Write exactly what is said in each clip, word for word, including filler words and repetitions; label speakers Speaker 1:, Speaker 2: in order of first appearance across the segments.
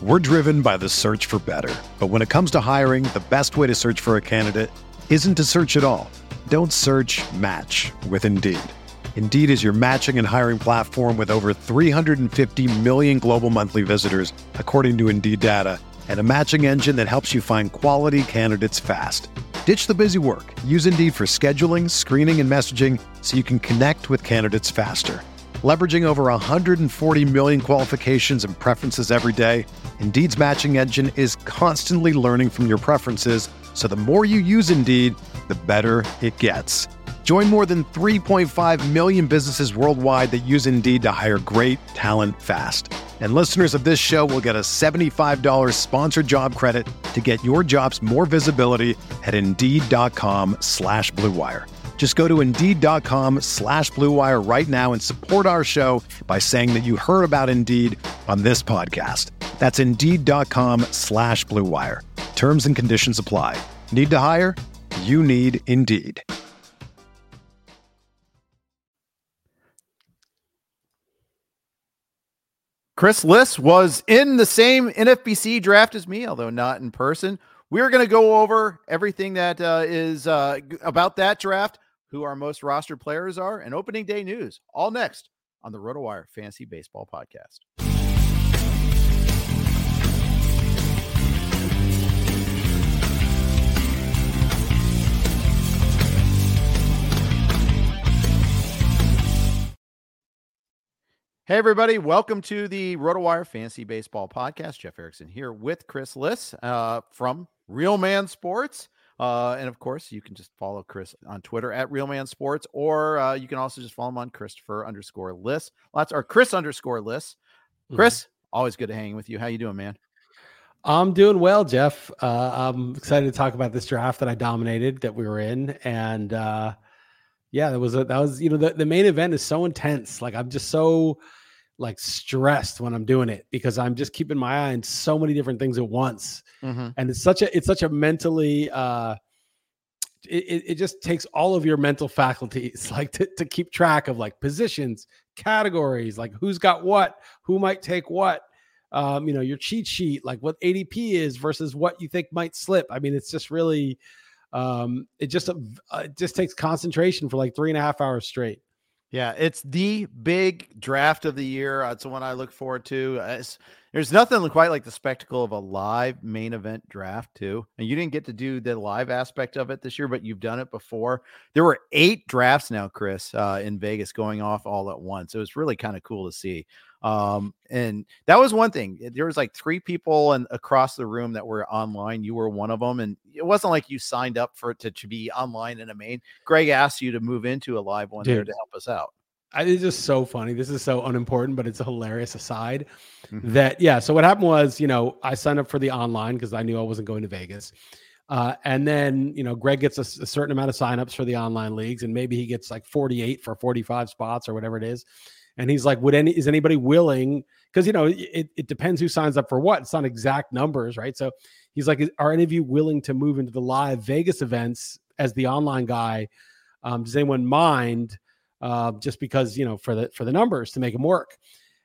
Speaker 1: We're driven by the search for better. But when it comes to hiring, the best way to search for a candidate isn't to search at all. Don't search, match with Indeed. Indeed is your matching and hiring platform with over three hundred fifty million global monthly visitors, according to Indeed data, and a matching engine that helps you find quality candidates fast. Ditch the busy work. Use Indeed for scheduling, screening, and messaging so you can connect with candidates faster. Leveraging over one hundred forty million qualifications and preferences every day, Indeed's matching engine is constantly learning from your preferences, so the more you use Indeed, the better it gets. Join more than three point five million businesses worldwide that use Indeed to hire great talent fast. And listeners of this show will get a seventy-five dollars sponsored job credit to get your jobs more visibility at Indeed.com slash Blue Wire. Just go to Indeed.com slash Blue Wire right now and support our show by saying that you heard about Indeed on this podcast. That's Indeed.com slash Blue Wire. Terms and conditions apply. Need to hire? You need Indeed.
Speaker 2: Chris Liss was in the same N F B C draft as me, although not in person. We're going to go over everything that uh, is uh, about that draft, who our most rostered players are, and opening day news, all next on the RotoWire Fantasy Baseball Podcast. Hey, everybody. Welcome to the RotoWire Fantasy Baseball Podcast. Jeff Erickson here with Chris Liss uh, from Real Man Sports. Uh, and, of course, you can just follow Chris on Twitter at Real Man Sports, or uh, you can also just follow him on Christopher underscore Liss. Lots or Chris underscore Liss. Chris, mm-hmm. Always good to hang with you. How you doing, man?
Speaker 3: I'm doing well, Jeff. Uh, I'm excited to talk about this draft that I dominated, that we were in. And, uh, yeah, that was, a, that was, you know, the, the main event is so intense. Like, I'm just so like stressed when I'm doing it because I'm just keeping my eye on so many different things at once. Mm-hmm. And it's such a, it's such a mentally, uh, it, it just takes all of your mental faculties, like to, to keep track of like positions, categories, like who's got what, who might take what, um, you know, your cheat sheet, like what A D P is versus what you think might slip. I mean, it's just really, um, it just, uh, it just takes concentration for like three and a half hours straight.
Speaker 2: Yeah, it's the big draft of the year. It's the one I look forward to. It's, there's nothing quite like the spectacle of a live main event draft, too. And you didn't get to do the live aspect of it this year, but you've done it before. There were eight drafts now, Chris, uh, in Vegas going off all at once. It was really kind of cool to see. Um, and that was one thing. There was like three people and across the room that were online. You were one of them. And it wasn't like you signed up for it to, to be online in a main. Greg asked you to move into a live one. Dude, there to help us out.
Speaker 3: I, it's just so funny. This is so unimportant, but it's a hilarious aside mm-hmm. that, yeah. So what happened was, you know, I signed up for the online because I knew I wasn't going to Vegas. Uh, and then, you know, Greg gets a, a certain amount of signups for the online leagues, and maybe he gets like forty-eight for forty-five spots or whatever it is. And he's like, would any, is anybody willing? Because, you know, it, it depends who signs up for what. It's not exact numbers, right? So he's like, are any of you willing to move into the live Vegas events as the online guy? Um, does anyone mind? Uh, just because, you know, for the, for the numbers to make them work.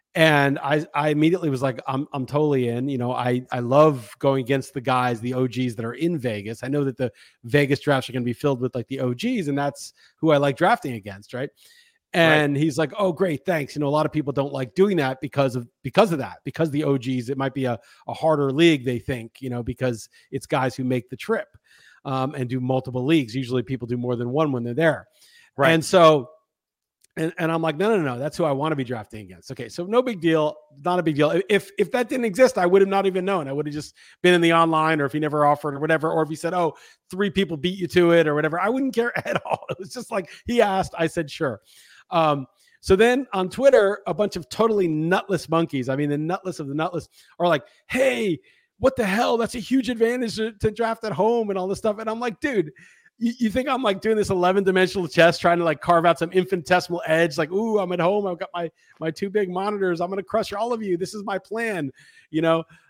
Speaker 3: And I, I immediately was like, I'm, I'm totally in, you know, I, I love going against the guys, the O Gs that are in Vegas. I know that the Vegas drafts are going to be filled with like the O Gs, and that's who I like drafting against. Right. And right. He's like, oh, great. Thanks. You know, a lot of people don't like doing that because of, because of that, because the O Gs, it might be a, a harder league. They think, you know, because it's guys who make the trip um, and do multiple leagues. Usually people do more than one when they're there. Right. And so, And, and I'm like, no, no, no, that's who I want to be drafting against. Okay, so no big deal, not a big deal. If if that didn't exist, I would have not even known. I would have just been in the online, or if he never offered or whatever, or if he said, oh, three people beat you to it or whatever, I wouldn't care at all. It was just like he asked, I said, sure. Um, so then on Twitter, a bunch of totally nutless monkeys, I mean, the nutless of the nutless, are like, hey, what the hell? That's a huge advantage to, to draft at home and all this stuff. And I'm like, dude, You, you think I'm like doing this eleven dimensional chess, trying to like carve out some infinitesimal edge? Like, ooh, I'm at home. I've got my, my two big monitors. I'm going to crush all of you. This is my plan, you know?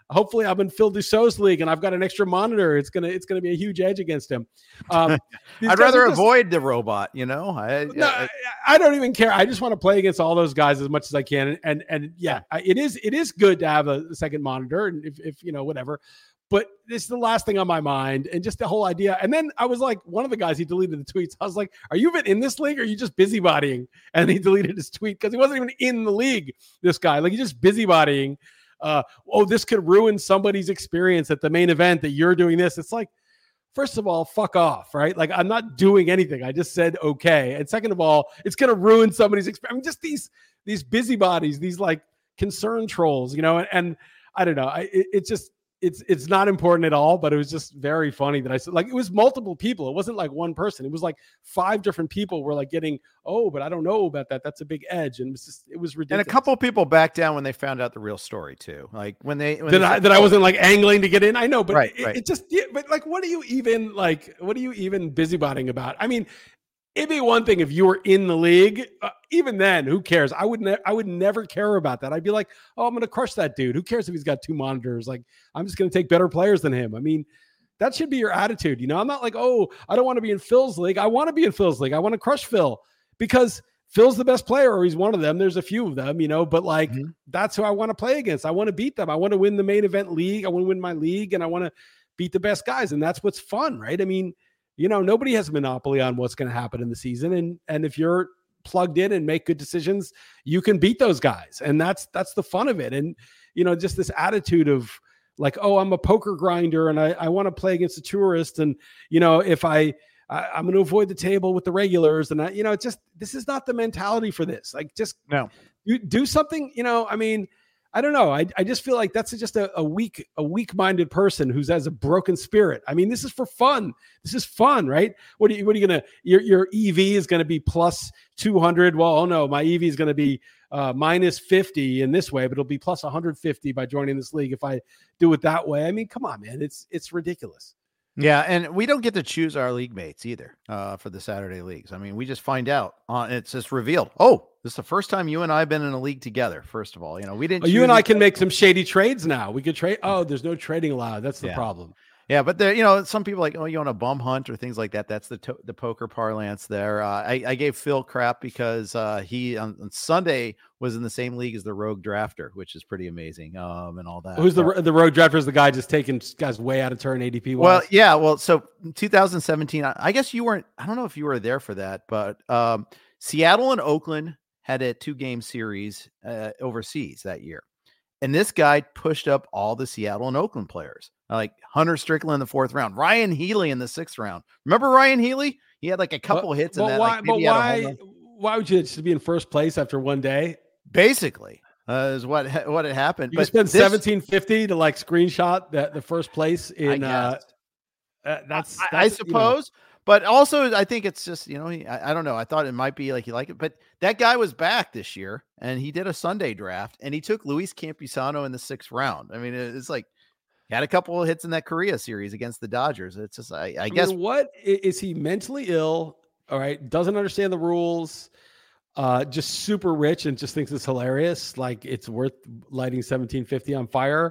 Speaker 3: hopefully I'm in Phil Dussault's league and I've got an extra monitor. It's gonna it's gonna be a huge edge against him. Um,
Speaker 2: I'd rather just, avoid the robot. You know, I,
Speaker 3: no,
Speaker 2: I,
Speaker 3: I don't even care. I just want to play against all those guys as much as I can. And and, and yeah, it is it is good to have a second monitor, and if, if you know whatever. But this is the last thing on my mind, and just the whole idea. And then I was like, one of the guys, he deleted the tweets. I was like, are you even in this league, or are you just busybodying? And he deleted his tweet because he wasn't even in the league, this guy. Like, he's just busybodying. Uh, oh, this could ruin somebody's experience at the main event that you're doing this. It's like, first of all, fuck off, right? Like, I'm not doing anything. I just said okay. And second of all, it's going to ruin somebody's experience. I mean, just these, these busybodies, these like concern trolls, you know, and, and I don't know. I, it, it just, It's it's not important at all, but it was just very funny that I said, like, it was multiple people. It wasn't like one person. It was like five different people were like getting, oh, but I don't know about that. That's a big edge. And it was just, it was ridiculous.
Speaker 2: And a couple of people backed down when they found out the real story too. Like when they, when
Speaker 3: that,
Speaker 2: they
Speaker 3: I,
Speaker 2: said,
Speaker 3: that I wasn't like angling to get in. I know, but
Speaker 2: right,
Speaker 3: it,
Speaker 2: right.
Speaker 3: it just, yeah, but like, what are you even like, what are you even busybodying about? I mean, it'd be one thing if you were in the league. Uh, even then, who cares? I would ne- I would never care about that. I'd be like, oh, I'm going to crush that dude. Who cares if he's got two monitors? Like, I'm just going to take better players than him. I mean, that should be your attitude. You know, I'm not like, oh, I don't want to be in Phil's league. I want to be in Phil's league. I want to crush Phil because Phil's the best player, or he's one of them. There's a few of them, you know, but like, mm-hmm. that's who I want to play against. I want to beat them. I want to win the main event league. I want to win my league, and I want to beat the best guys. And that's what's fun, right? I mean, you know, nobody has a monopoly on what's going to happen in the season. And, and if you're plugged in and make good decisions, you can beat those guys. And that's, that's the fun of it. And, you know, just this attitude of like, oh, I'm a poker grinder and I, I want to play against a tourist. And, you know, if I, I I'm going to avoid the table with the regulars, and I, you know, it's just, this is not the mentality for this. Like, just
Speaker 2: no,
Speaker 3: you do something, you know, I mean, I don't know. I, I just feel like that's just a, a weak, a weak-minded person who's has a broken spirit. I mean, this is for fun. This is fun, right? What are you, what are you going to, your, your E V is going to be plus two hundred. Well, oh no, my E V is going to be uh, minus fifty in this way, but it'll be plus one hundred fifty by joining this league if I do it that way. I mean, come on, man. It's, it's ridiculous.
Speaker 2: Yeah, and we don't get to choose our league mates either uh, for the Saturday leagues. I mean, we just find out. Uh, it's just revealed. Oh, this is the first time you and I have been in a league together, first of all. You know, we didn't.
Speaker 3: Oh, you and I can make some shady trades now. We could trade. Oh, there's no trading allowed. That's the
Speaker 2: yeah.
Speaker 3: problem.
Speaker 2: Yeah, but there, you know, some people like, oh, you want a bum hunt or things like that. That's the to- the poker parlance there. Uh, I, I gave Phil crap because uh, he on, on Sunday was in the same league as the Rogue Drafter, which is pretty amazing, um, and all that.
Speaker 3: Who's the the Rogue Drafter? Is the guy just taking guys way out of turn A D P?
Speaker 2: Well, yeah. Well, so two thousand seventeen, I, I guess you weren't. I don't know if you were there for that, but um, Seattle and Oakland had a two game series uh, overseas that year. And this guy pushed up all the Seattle and Oakland players, like Hunter Strickland in the fourth round, Ryan Healy in the sixth round. Remember Ryan Healy? He had like a couple
Speaker 3: but,
Speaker 2: hits
Speaker 3: but
Speaker 2: in that.
Speaker 3: Why,
Speaker 2: like
Speaker 3: but why, why would you just be in first place after one day?
Speaker 2: Basically, uh, is what what had happened.
Speaker 3: You
Speaker 2: but
Speaker 3: spend
Speaker 2: this,
Speaker 3: seventeen fifty to like screenshot that the first place in. Uh, uh, that's, that's
Speaker 2: I, I suppose. You know. But also, I think it's just, you know, he, I, I don't know. I thought it might be like he liked it, but that guy was back this year and he did a Sunday draft and he took Luis Campusano in the sixth round. I mean, it's like he had a couple of hits in that Korea series against the Dodgers. It's just, I, I, I guess.
Speaker 3: Mean, what is he mentally ill? All right. Doesn't understand the rules. Uh, just super rich and just thinks it's hilarious. Like it's worth lighting seventeen fifty on fire.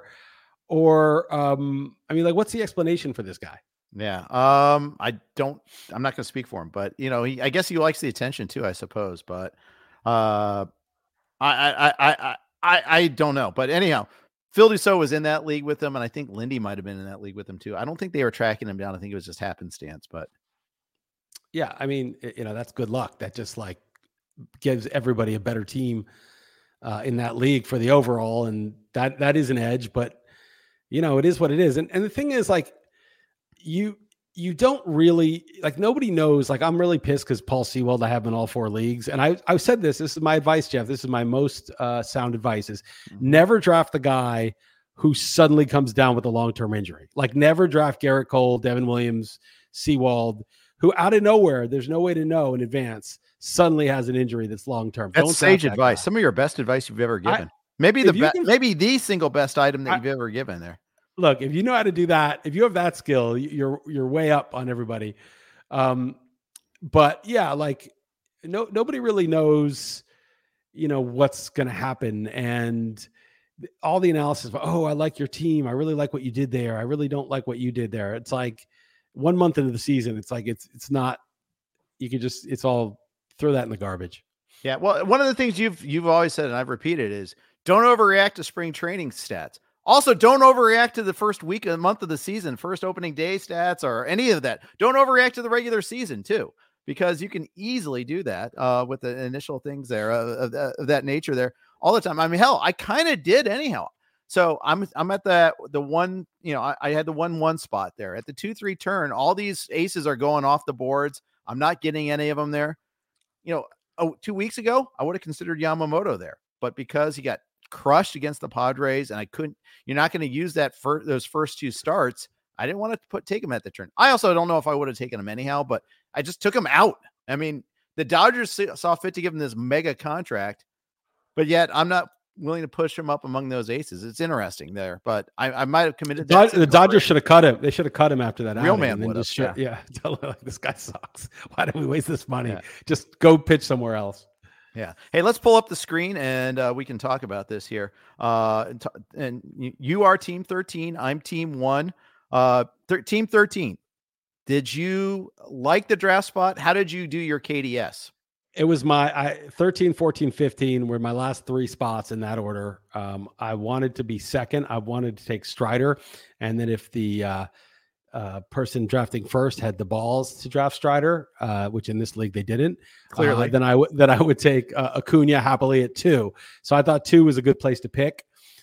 Speaker 3: Or, um, I mean, like, what's the explanation for this guy?
Speaker 2: Yeah. Um, I don't, I'm not going to speak for him, but you know, he, I guess he likes the attention too, I suppose, but, uh, I, I, I, I, I, I don't know, but anyhow, Phil Dussault was in that league with him. And I think Lindy might've been in that league with him too. I don't think they were tracking him down. I think it was just happenstance, but
Speaker 3: yeah, I mean, you know, that's good luck. That just like gives everybody a better team, uh, in that league for the overall. And that, that is an edge, but you know, it is what it is. And, and the thing is like, you you don't really like nobody knows. Like I'm really pissed because Paul Sewald, I have in all four leagues. And I I've said this, this is my advice, Jeff. This is my most uh, sound advice is mm-hmm. never draft the guy who suddenly comes down with a long-term injury. Like never draft Garrett Cole, Devin Williams, Sewald, who out of nowhere, there's no way to know in advance, suddenly has an injury that's long-term.
Speaker 2: That's
Speaker 3: don't
Speaker 2: sage
Speaker 3: that
Speaker 2: advice.
Speaker 3: Guy.
Speaker 2: Some of your best advice you've ever given. I, maybe the be- can, maybe the single best item that I, you've ever given there.
Speaker 3: Look, if you know how to do that, if you have that skill, you're you're way up on everybody. Um, but yeah, like no nobody really knows, you know, what's going to happen, and all the analysis of, oh, I like your team. I really like what you did there. I really don't like what you did there. It's like one month into the season, it's like, it's, it's not, you can just, it's all throw that in the garbage.
Speaker 2: Yeah. Well, one of the things you've, you've always said, and I've repeated, is don't overreact to spring training stats. Also, don't overreact to the first week of the month of the season, first opening day stats or any of that. Don't overreact to the regular season too, because you can easily do that uh, with the initial things there uh, of, of that nature there all the time. I mean, hell, I kind of did anyhow. So I'm, I'm at the, the one, you know, I, I had the one, one spot there at the two, three turn. All these aces are going off the boards. I'm not getting any of them there. You know, oh, two weeks ago, I would have considered Yamamoto there, but because he got crushed against the Padres and I couldn't, you're not going to use that for those first two starts. I didn't want to put, take him at the turn. I also don't know if I would have taken him anyhow, but I just took him out. I mean, the Dodgers saw fit to give him this mega contract, but yet I'm not willing to push him up among those aces. It's interesting there, but I, I might've committed.
Speaker 3: The, the Dodgers should have cut him. They should have cut him after that.
Speaker 2: Real man would have.
Speaker 3: Yeah. yeah. Tell him, like, this guy sucks. Why don't we waste this money? Yeah. Just go pitch somewhere else.
Speaker 2: Yeah. Hey, let's pull up the screen and uh, we can talk about this here. Uh, and, t- and you are team thirteen. I'm team one. Uh, th- team thirteen. Did you like the draft spot? How did you do your K D S?
Speaker 3: It was my I, thirteen, fourteen, fifteen were my last three spots in that order. Um, I wanted to be second. I wanted to take Strider. And then if the uh, uh, person drafting first had the balls to draft Strider, uh, which in this league they didn't,
Speaker 2: clearly,
Speaker 3: uh, then I would then I would take uh, Acuna happily at two. So I thought two was a good place to pick.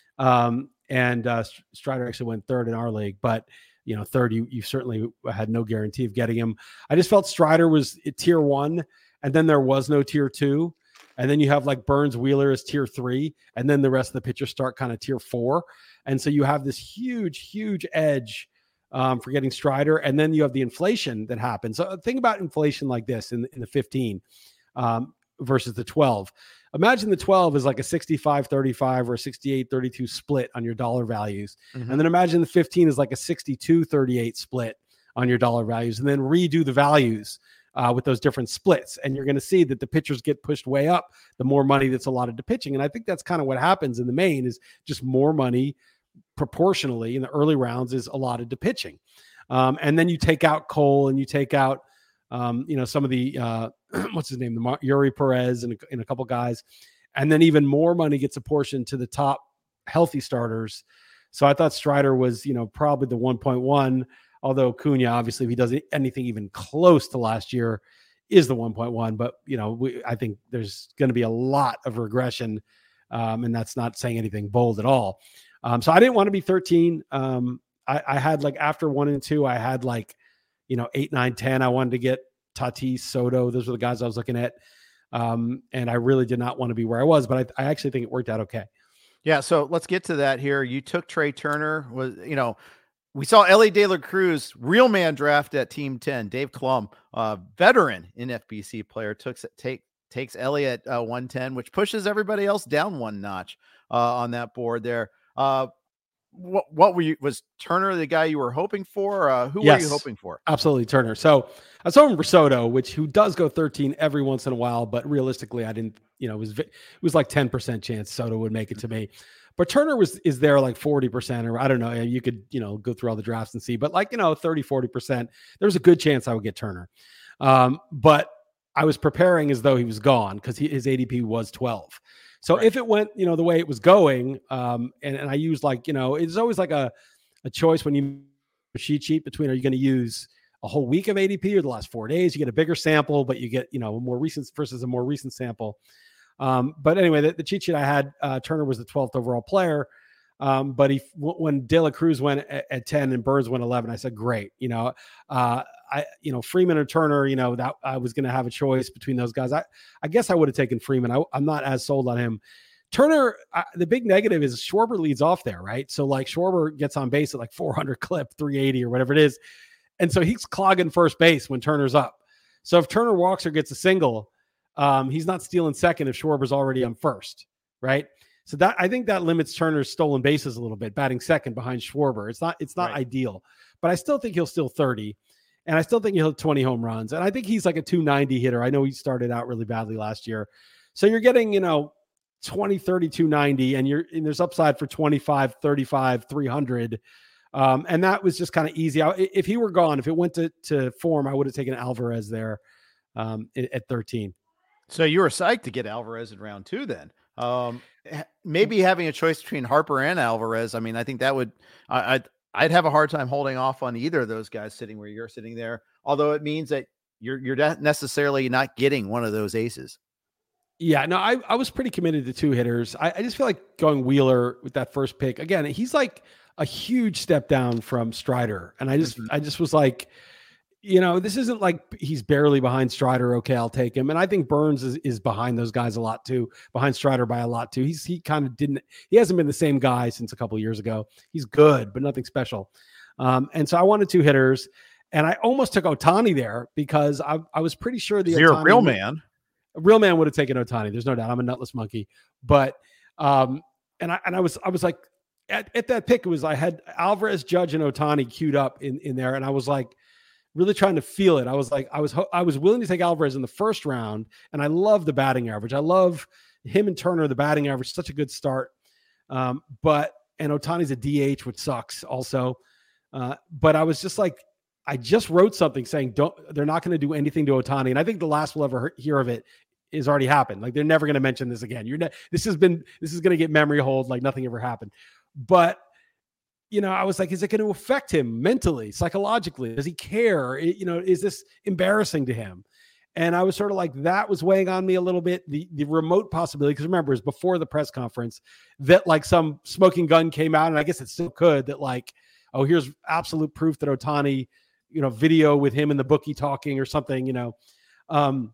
Speaker 3: Um, and uh, Strider actually went third in our league, but you know, third, you, you certainly had no guarantee of getting him. I just felt Strider was tier one, and then there was no tier two. And then you have like Burns Wheeler as tier three, and then the rest of the pitchers start kind of tier four. And so you have this huge, huge edge um, for getting Strider. And then you have the inflation that happens. So think about inflation like this in, in the fifteen um, versus the twelve. Imagine the twelve is like a sixty-five thirty-five or a sixty-eight thirty-two split on your dollar values. Mm-hmm. And then imagine the fifteen is like a sixty-two thirty-eight split on your dollar values, and then redo the values uh, with those different splits. And you're going to see that the pitchers get pushed way up, the more money that's allotted to pitching. And I think that's kind of what happens in the main, is just more money proportionally in the early rounds is allotted to pitching. Um, and then you take out Cole and you take out, um, you know, some of the, uh, what's his name? The Mar- Yuri Perez and a, and a couple guys. And then even more money gets apportioned to the top healthy starters. So I thought Strider was, you know, probably the one point one, although Cunha, obviously, if he does anything even close to last year, is the one point one. But, you know, we, I think there's going to be a lot of regression, um, and that's not saying anything bold at all. Um, so I didn't want to be thirteen. Um, I, I had like after one and two, I had like, you know, eight, nine, ten. I wanted to get Tatis, Soto. Those were the guys I was looking at. Um, and I really did not want to be where I was, but I, I actually think it worked out okay.
Speaker 2: Yeah. So let's get to that here. You took Trey Turner. Was, you know, we saw Ellie De La Cruz, real man draft at team ten. Dave Klum, uh, veteran in F B C player, took take takes Ellie at uh, one ten, which pushes everybody else down one notch uh, on that board there. Uh, what what were you? Was Turner the guy you were hoping for? Uh, who
Speaker 3: yes,
Speaker 2: were you hoping for?
Speaker 3: Absolutely, Turner. So I was hoping for Soto, which who does go thirteen every once in a while, but realistically, I didn't. You know, it was it was like ten percent chance Soto would make it to me. But Turner was is there like forty percent, or I don't know. You could, you know, go through all the drafts and see, but like, you know, thirty, forty percent, there was a good chance I would get Turner. Um, but I was preparing as though he was gone because his A D P was twelve. So right. If it went, you know, the way it was going, um, and, and I used like, you know, it's always like a, a choice when you cheat sheet between, are you going to use a whole week of A D P or the last four days? You get a bigger sample, but you get, you know, a more recent versus a more recent sample. Um, but anyway, the, the cheat sheet I had, uh, Turner was the twelfth overall player. Um, but he, w- when De La Cruz went at, at ten and Burns went eleven, I said, great. You know, uh, I, you know, Freeman or Turner, you know, that I was going to have a choice between those guys. I, I guess I would have taken Freeman. I, I'm not as sold on him. Turner, I, the big negative is Schwarber leads off there, right? So like Schwarber gets on base at like four hundred clip, three eighty or whatever it is. And so he's clogging first base when Turner's up. So if Turner walks or gets a single, um, he's not stealing second if Schwarber's already on first, right? So that, I think that limits Turner's stolen bases a little bit, batting second behind Schwarber. It's not, it's not right. Ideal, but I still think he'll steal thirty, and I still think he'll hit twenty home runs. And I think he's like a two ninety hitter. I know he started out really badly last year. So you're getting, you know, twenty, thirty, two ninety, and you're and there's upside for twenty-five, thirty-five, three hundred. Um, and that was just kind of easy. I, if he were gone, if it went to, to form, I would have taken Alvarez there um, at thirteen.
Speaker 2: So you were psyched to get Alvarez in round two then. Um, maybe having a choice between Harper and Alvarez. I mean, I think that would, I, I'd, I'd have a hard time holding off on either of those guys sitting where you're sitting there. Although it means that you're, you're not necessarily not getting one of those aces.
Speaker 3: Yeah, no, I, I was pretty committed to two hitters. I, I just feel like going Wheeler with that first pick again. He's like a huge step down from Strider. And I just, mm-hmm. I just was like, you know, this isn't like he's barely behind Strider. Okay, I'll take him. And I think Burns is, is behind those guys a lot too, behind Strider by a lot too. He's, he kind of didn't, he hasn't been the same guy since a couple of years ago. He's good, but nothing special. Um, and so I wanted two hitters and I almost took Ohtani there because I, I was pretty sure the
Speaker 2: You're
Speaker 3: Ohtani
Speaker 2: a real man.
Speaker 3: A real man would have taken Ohtani. There's no doubt. I'm a nutless monkey, but, um, and I, and I was, I was like at, at that pick, it was, I had Alvarez, Judge, and Ohtani queued up in, in there. And I was like, really trying to feel it. I was like, I was, I was willing to take Alvarez in the first round, and I love the batting average. I love him and Turner. The batting average, such a good start. Um, but and Ohtani's a D H, which sucks also. Uh, but I was just like, I just wrote something saying, don't. They're not going to do anything to Ohtani, and I think the last we'll ever hear of it is already happened. Like they're never going to mention this again. You're ne- this has been this is going to get memory hold like nothing ever happened. But you know, I was like, is it going to affect him mentally, psychologically? Does he care? It, you know, is this embarrassing to him? And I was sort of like, that was weighing on me a little bit. The the remote possibility, because remember, it was before the press conference that like some smoking gun came out, and I guess it still could, that like, oh, here's absolute proof that Ohtani, you know, video with him and the bookie talking or something, you know. Um,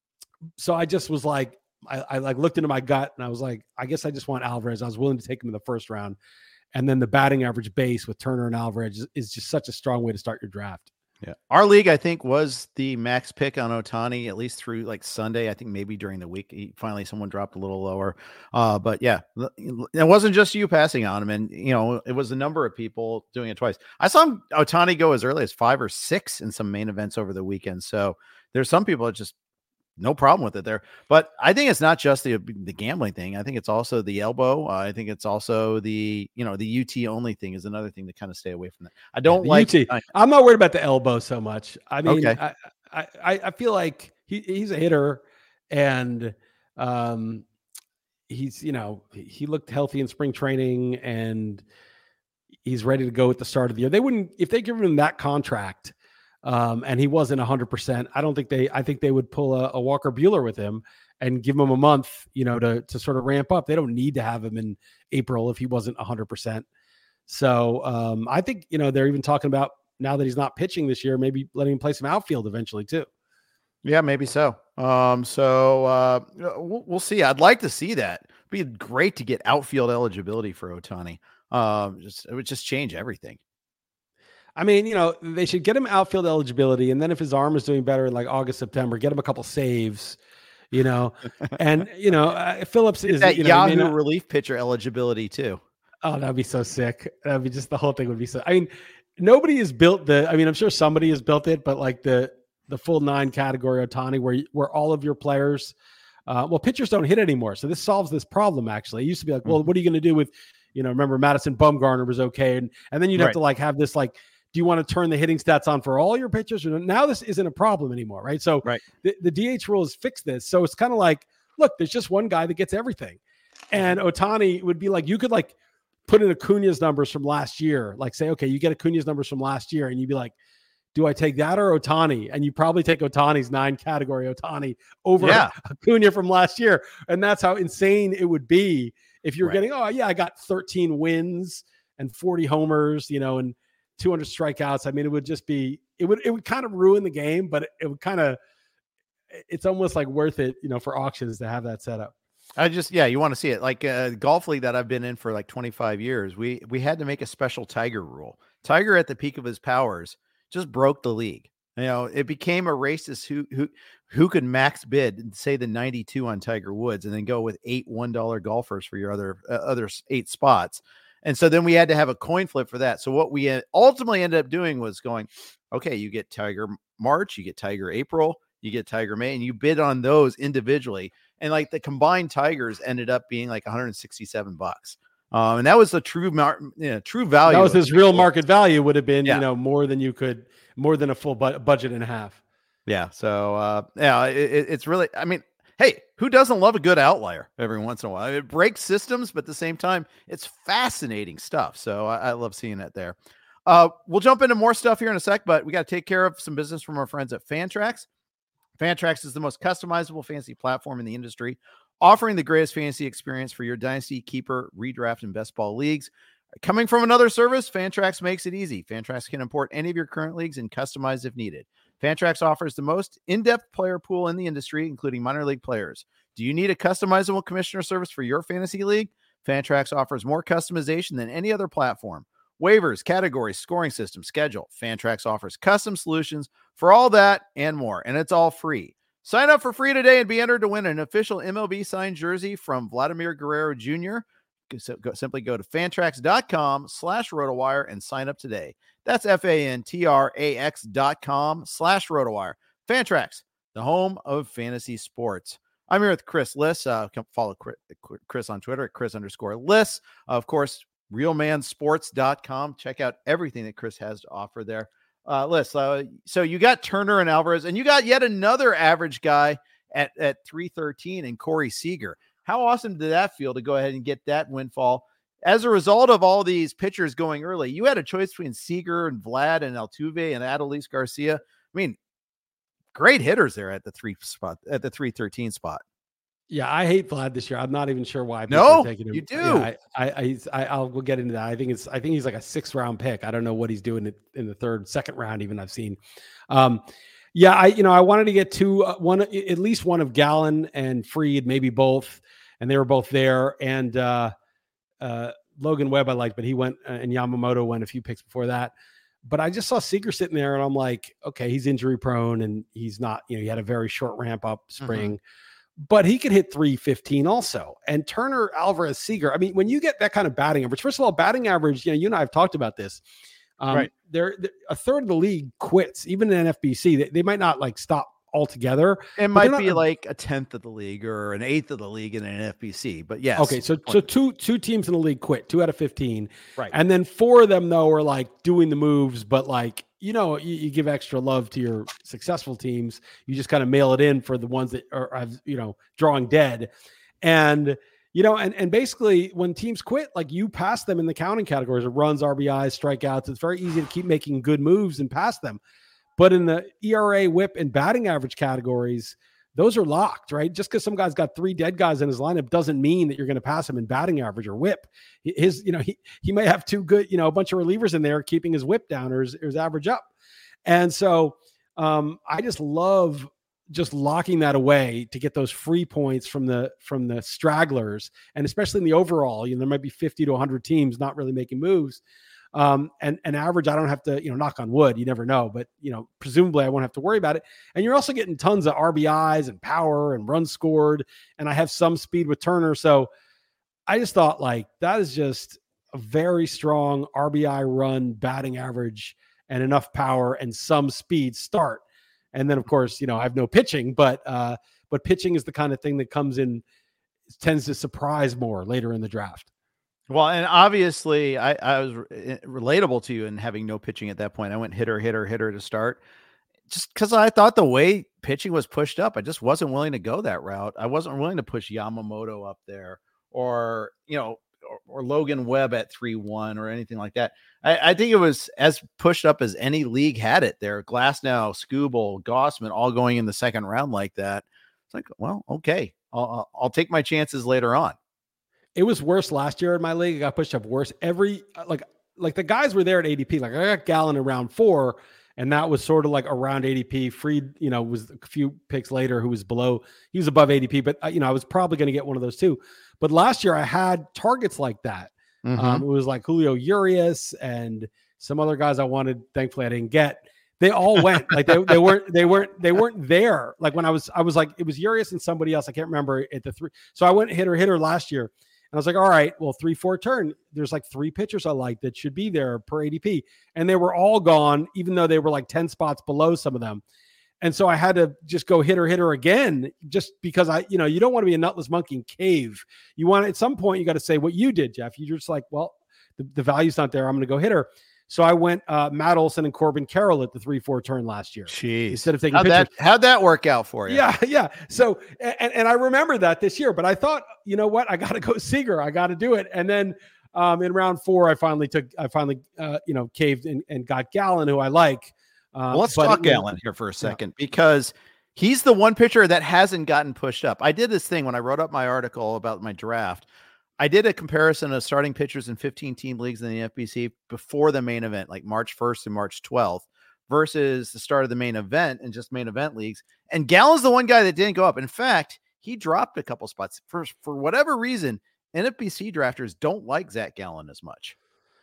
Speaker 3: so I just was like, I, I like looked into my gut and I was like, I guess I just want Alvarez. I was willing to take him in the first round. And then the batting average base with Turner and Alvarez is, is just such a strong way to start your draft.
Speaker 2: Yeah. Our league, I think, was the max pick on Ohtani, at least through like Sunday. I think maybe during the week, he, finally someone dropped a little lower. Uh, but yeah, it wasn't just you passing on him. And, you know, it was a number of people doing it twice. I saw Ohtani go as early as five or six in some main events over the weekend. So there's some people that just no problem with it there. But I think it's not just the the gambling thing. I think it's also the elbow. Uh, I think it's also the, you know, the U T only thing is another thing to kind of stay away from that. I don't
Speaker 3: yeah,
Speaker 2: like
Speaker 3: U T. I'm not worried about the elbow so much. I mean,
Speaker 2: okay.
Speaker 3: I, I, I feel like he, he's a hitter and um, he's, you know, he looked healthy in spring training and he's ready to go at the start of the year. They wouldn't, if they give him that contract, Um, and he wasn't a hundred percent. I don't think they, I think they would pull a, a Walker Buehler with him and give him a month, you know, to, to sort of ramp up. They don't need to have him in April if he wasn't a hundred percent. So um, I think, you know, they're even talking about now that he's not pitching this year, maybe letting him play some outfield eventually too.
Speaker 2: Yeah, maybe so. Um, so uh, we'll, we'll see. I'd like to see that. It'd be great to get outfield eligibility for Ohtani. Um, just, it would just change everything.
Speaker 3: I mean, you know, they should get him outfield eligibility. And then if his arm is doing better in like August, September, get him a couple saves, you know, and, you know, uh, Phillips is
Speaker 2: that
Speaker 3: you know,
Speaker 2: Yahoo
Speaker 3: not,
Speaker 2: relief pitcher eligibility too.
Speaker 3: Oh, that'd be so sick. That'd be just, the whole thing would be so, I mean, nobody has built the, I mean, I'm sure somebody has built it, but like the, the full nine category Ohtani where, where all of your players, uh, well, pitchers don't hit anymore. So this solves this problem. Actually, it used to be like, well, mm-hmm. what are you going to do with, you know, remember Madison Bumgarner was okay. And, and then you'd have right. to like have this, like, do you want to turn the hitting stats on for all your pitchers? Or now this isn't a problem anymore, right? So
Speaker 2: right.
Speaker 3: The, the D H rule has fixed this. So it's kind of like, look, there's just one guy that gets everything. And Ohtani would be like, you could like put in Acuna's numbers from last year. Like say, okay, you get Acuna's numbers from last year. And you'd be like, do I take that or Ohtani? And you probably take Ohtani's nine category Ohtani over yeah. Acuna from last year. And that's how insane it would be if you're right. getting, oh yeah, I got thirteen wins and forty homers, you know, and two hundred strikeouts. I mean, it would just be, it would, it would kind of ruin the game, but it, it would kind of, it's almost like worth it, you know, for auctions to have that set up.
Speaker 2: I just, yeah, you want to see it. Like a uh, golf league that I've been in for like twenty-five years. We, we had to make a special Tiger rule. Tiger at the peak of his powers just broke the league. You know, it became a race as who, who, who could max bid and say the ninety-two on Tiger Woods and then go with eight one dollar golfers for your other, uh, other eight spots. And so then we had to have a coin flip for that. So what we ultimately ended up doing was going, okay, you get Tiger March, you get Tiger April, you get Tiger May, and you bid on those individually. And like the combined Tigers ended up being like one hundred sixty-seven bucks. Um, and that was the true, mar- you know, true value.
Speaker 3: That was his real market value would have been,
Speaker 2: yeah.
Speaker 3: you know, more than you could, more than a full bu- budget and a half.
Speaker 2: Yeah. So, uh, yeah, it, it's really, I mean, hey, who doesn't love a good outlier every once in a while? It breaks systems, but at the same time, it's fascinating stuff. So I, I love seeing it there. Uh, we'll jump into more stuff here in a sec, but we got to take care of some business from our friends at Fantrax. Fantrax is the most customizable fantasy platform in the industry, offering the greatest fantasy experience for your dynasty, keeper, redraft, and best ball leagues. Coming from another service, Fantrax makes it easy. Fantrax can import any of your current leagues and customize if needed. Fantrax offers the most in-depth player pool in the industry, including minor league players. Do you need a customizable commissioner service for your fantasy league? Fantrax offers more customization than any other platform. Waivers, categories, scoring system, schedule. Fantrax offers custom solutions for all that and more, and it's all free. Sign up for free today and be entered to win an official M L B signed jersey from Vladimir Guerrero Junior So go, simply go to fantrax.com slash RotoWire and sign up today. That's F-A-N-T-R-A-X dot com slash RotoWire. Fantrax, the home of fantasy sports. I'm here with Chris Liss. Uh, come follow Chris on Twitter at Chris underscore Liss. Uh, of course, real man sports dot com. Check out everything that Chris has to offer there. Uh, Liss, uh, so you got Turner and Alvarez, and you got yet another average guy at, at three thirteen and Corey Seager. How awesome did that feel to go ahead and get that windfall? As a result of all these pitchers going early, you had a choice between Seager and Vlad and Altuve and Adolis Garcia. I mean, great hitters there at the three spot, at the three thirteen spot.
Speaker 3: Yeah, I hate Vlad this year. I'm not even sure why.
Speaker 2: No,
Speaker 3: are taking him.
Speaker 2: You do.
Speaker 3: Yeah, I, I, I, I'll we'll get into that. I think it's, I think he's like a sixth round pick. I don't know what he's doing in the third, second round. Even I've seen. Um, yeah, I, you know, I wanted to get two, uh, one, at least one of Gallen and Fried, maybe both, and they were both there. And uh, uh, Logan Webb I liked, but he went, uh, and Yamamoto went a few picks before that. But I just saw Seager sitting there, and I'm like, okay, he's injury prone, and he's not. You know, he had a very short ramp up spring. Mm-hmm. But he could hit three fifteen also. And Turner, Alvarez, Seager. I mean, when you get that kind of batting average, first of all, batting average, you know, you and I have talked about this. Um, right. They're, they're a third of the league quits, even in N F B C. They, they might not like stop altogether.
Speaker 2: It might be not, like a tenth of the league or an eighth of the league in an N F B C. But yes.
Speaker 3: Okay. So, so two, two teams in the league quit, two out of fifteen.
Speaker 2: Right.
Speaker 3: And then four of them, though, are like doing the moves, but like, you know, you, you give extra love to your successful teams. You just kind of mail it in for the ones that are, are you know, drawing dead. And, you know, and, and basically when teams quit, like you pass them in the counting categories of runs, R B Is, strikeouts. It's very easy to keep making good moves and pass them. But in the E R A, whip, and batting average categories, those are locked, right? Just because some guy's got three dead guys in his lineup doesn't mean that you're going to pass him in batting average or whip. His, you know, he he may have two good, you know, a bunch of relievers in there keeping his whip down or his, or his average up. And so um, I just love just locking that away to get those free points from the from the stragglers, and especially in the overall, you know, there might be fifty to one hundred teams not really making moves. Um, and, and average, I don't have to, you know, knock on wood, you never know, but, you know, presumably I won't have to worry about it. And you're also getting tons of R B Is and power and runs scored. And I have some speed with Turner. So I just thought like, that is just a very strong R B I run batting average and enough power and some speed start. And then of course, you know, I have no pitching, but, uh, but pitching is the kind of thing that comes in, tends to surprise more later in the draft.
Speaker 2: Well, and obviously I, I was re- relatable to you in having no pitching at that point. I went hitter, hitter, hitter to start just because I thought the way pitching was pushed up, I just wasn't willing to go that route. I wasn't willing to push Yamamoto up there or, you know, or, or Logan Webb at three one or anything like that. I, I think it was as pushed up as any league had it there. Glasnow, Skubal, Gossman, all going in the second round like that. It's like, well, okay, I'll, I'll take my chances later on.
Speaker 3: It was worse last year in my league. It got pushed up worse. Every like like the guys were there at A D P. Like I got Gallen in round four, and that was sort of like around A D P. Fried, you know, was a few picks later who was below. He was above A D P, but you know I was probably going to get one of those too. But last year I had targets like that. Mm-hmm. Um, it was like Julio Urias and some other guys I wanted. Thankfully I didn't get. They all went like they, they weren't they weren't they weren't there. Like when I was I was like it was Urias and somebody else. I can't remember at the three. So I went hitter hitter last year. I was like, all right, well, three, four turn. There's like three pitchers I like that should be there per A D P. And they were all gone, even though they were like ten spots below some of them. And so I had to just go hitter, hitter again, just because I, you know, you don't want to be a nutless monkey and cave. You want, at some point, you got to say what you did, Jeff. You're just like, well, the, the value's not there. I'm going to go hitter. So I went uh, Matt Olson and Corbin Carroll at the three four turn last year.
Speaker 2: Jeez.
Speaker 3: Instead of taking
Speaker 2: how'd
Speaker 3: pictures.
Speaker 2: That, how'd that work out for you?
Speaker 3: Yeah, yeah. So, and, and I remember that this year, but I thought, you know what? I got to go Seager. I got to do it. And then um, in round four, I finally took, I finally, uh, you know, caved and, and got Gallen, who I like. Uh,
Speaker 2: well, let's talk Gallen here for a second, yeah. because he's the one pitcher that hasn't gotten pushed up. I did this thing when I wrote up my article about my draft. I did a comparison of starting pitchers in fifteen team leagues in the F B C before the main event, like March first and March twelfth, versus the start of the main event and just main event leagues. And Gallen's the one guy that didn't go up. In fact, he dropped a couple spots for, for whatever reason. N F B C drafters don't like Zach Gallen as much.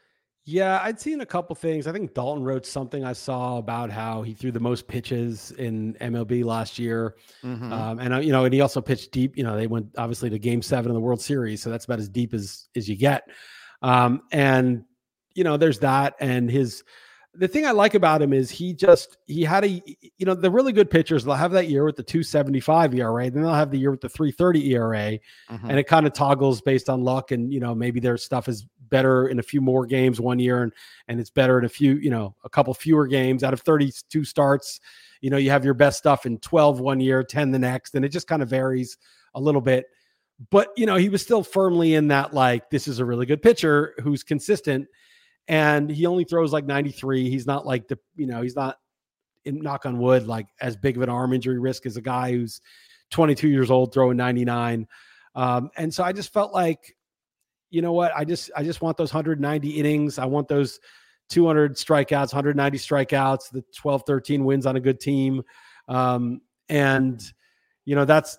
Speaker 3: Yeah, I'd seen a couple things. I think Dalton wrote something I saw about how he threw the most pitches in M L B last year. Mm-hmm. Um, and, uh, you know, and he also pitched deep. You know, they went obviously to game seven of the World Series. So that's about as deep as, as you get. Um, and, you know, there's that. And his, the thing I like about him is he just, he had a, you know, the really good pitchers, they'll have that year with the two seventy-five E R A, then they'll have the year with the three thirty E R A. Mm-hmm. And it kind of toggles based on luck. And, you know, maybe their stuff is better in a few more games one year, and and it's better in a few, you know, a couple fewer games out of thirty-two starts. You know, you have your best stuff in twelve one year, ten the next, and it just kind of varies a little bit. But, you know, he was still firmly in that, like, this is a really good pitcher who's consistent, and he only throws like ninety-three. He's not like the, you know, he's not, in knock on wood, like as big of an arm injury risk as a guy who's twenty-two years old throwing ninety-nine. Um, and so I just felt like, you know what? I just, I just want those one hundred ninety innings. I want those two hundred strikeouts, one hundred ninety strikeouts, the twelve, thirteen wins on a good team. Um, and, you know, that's,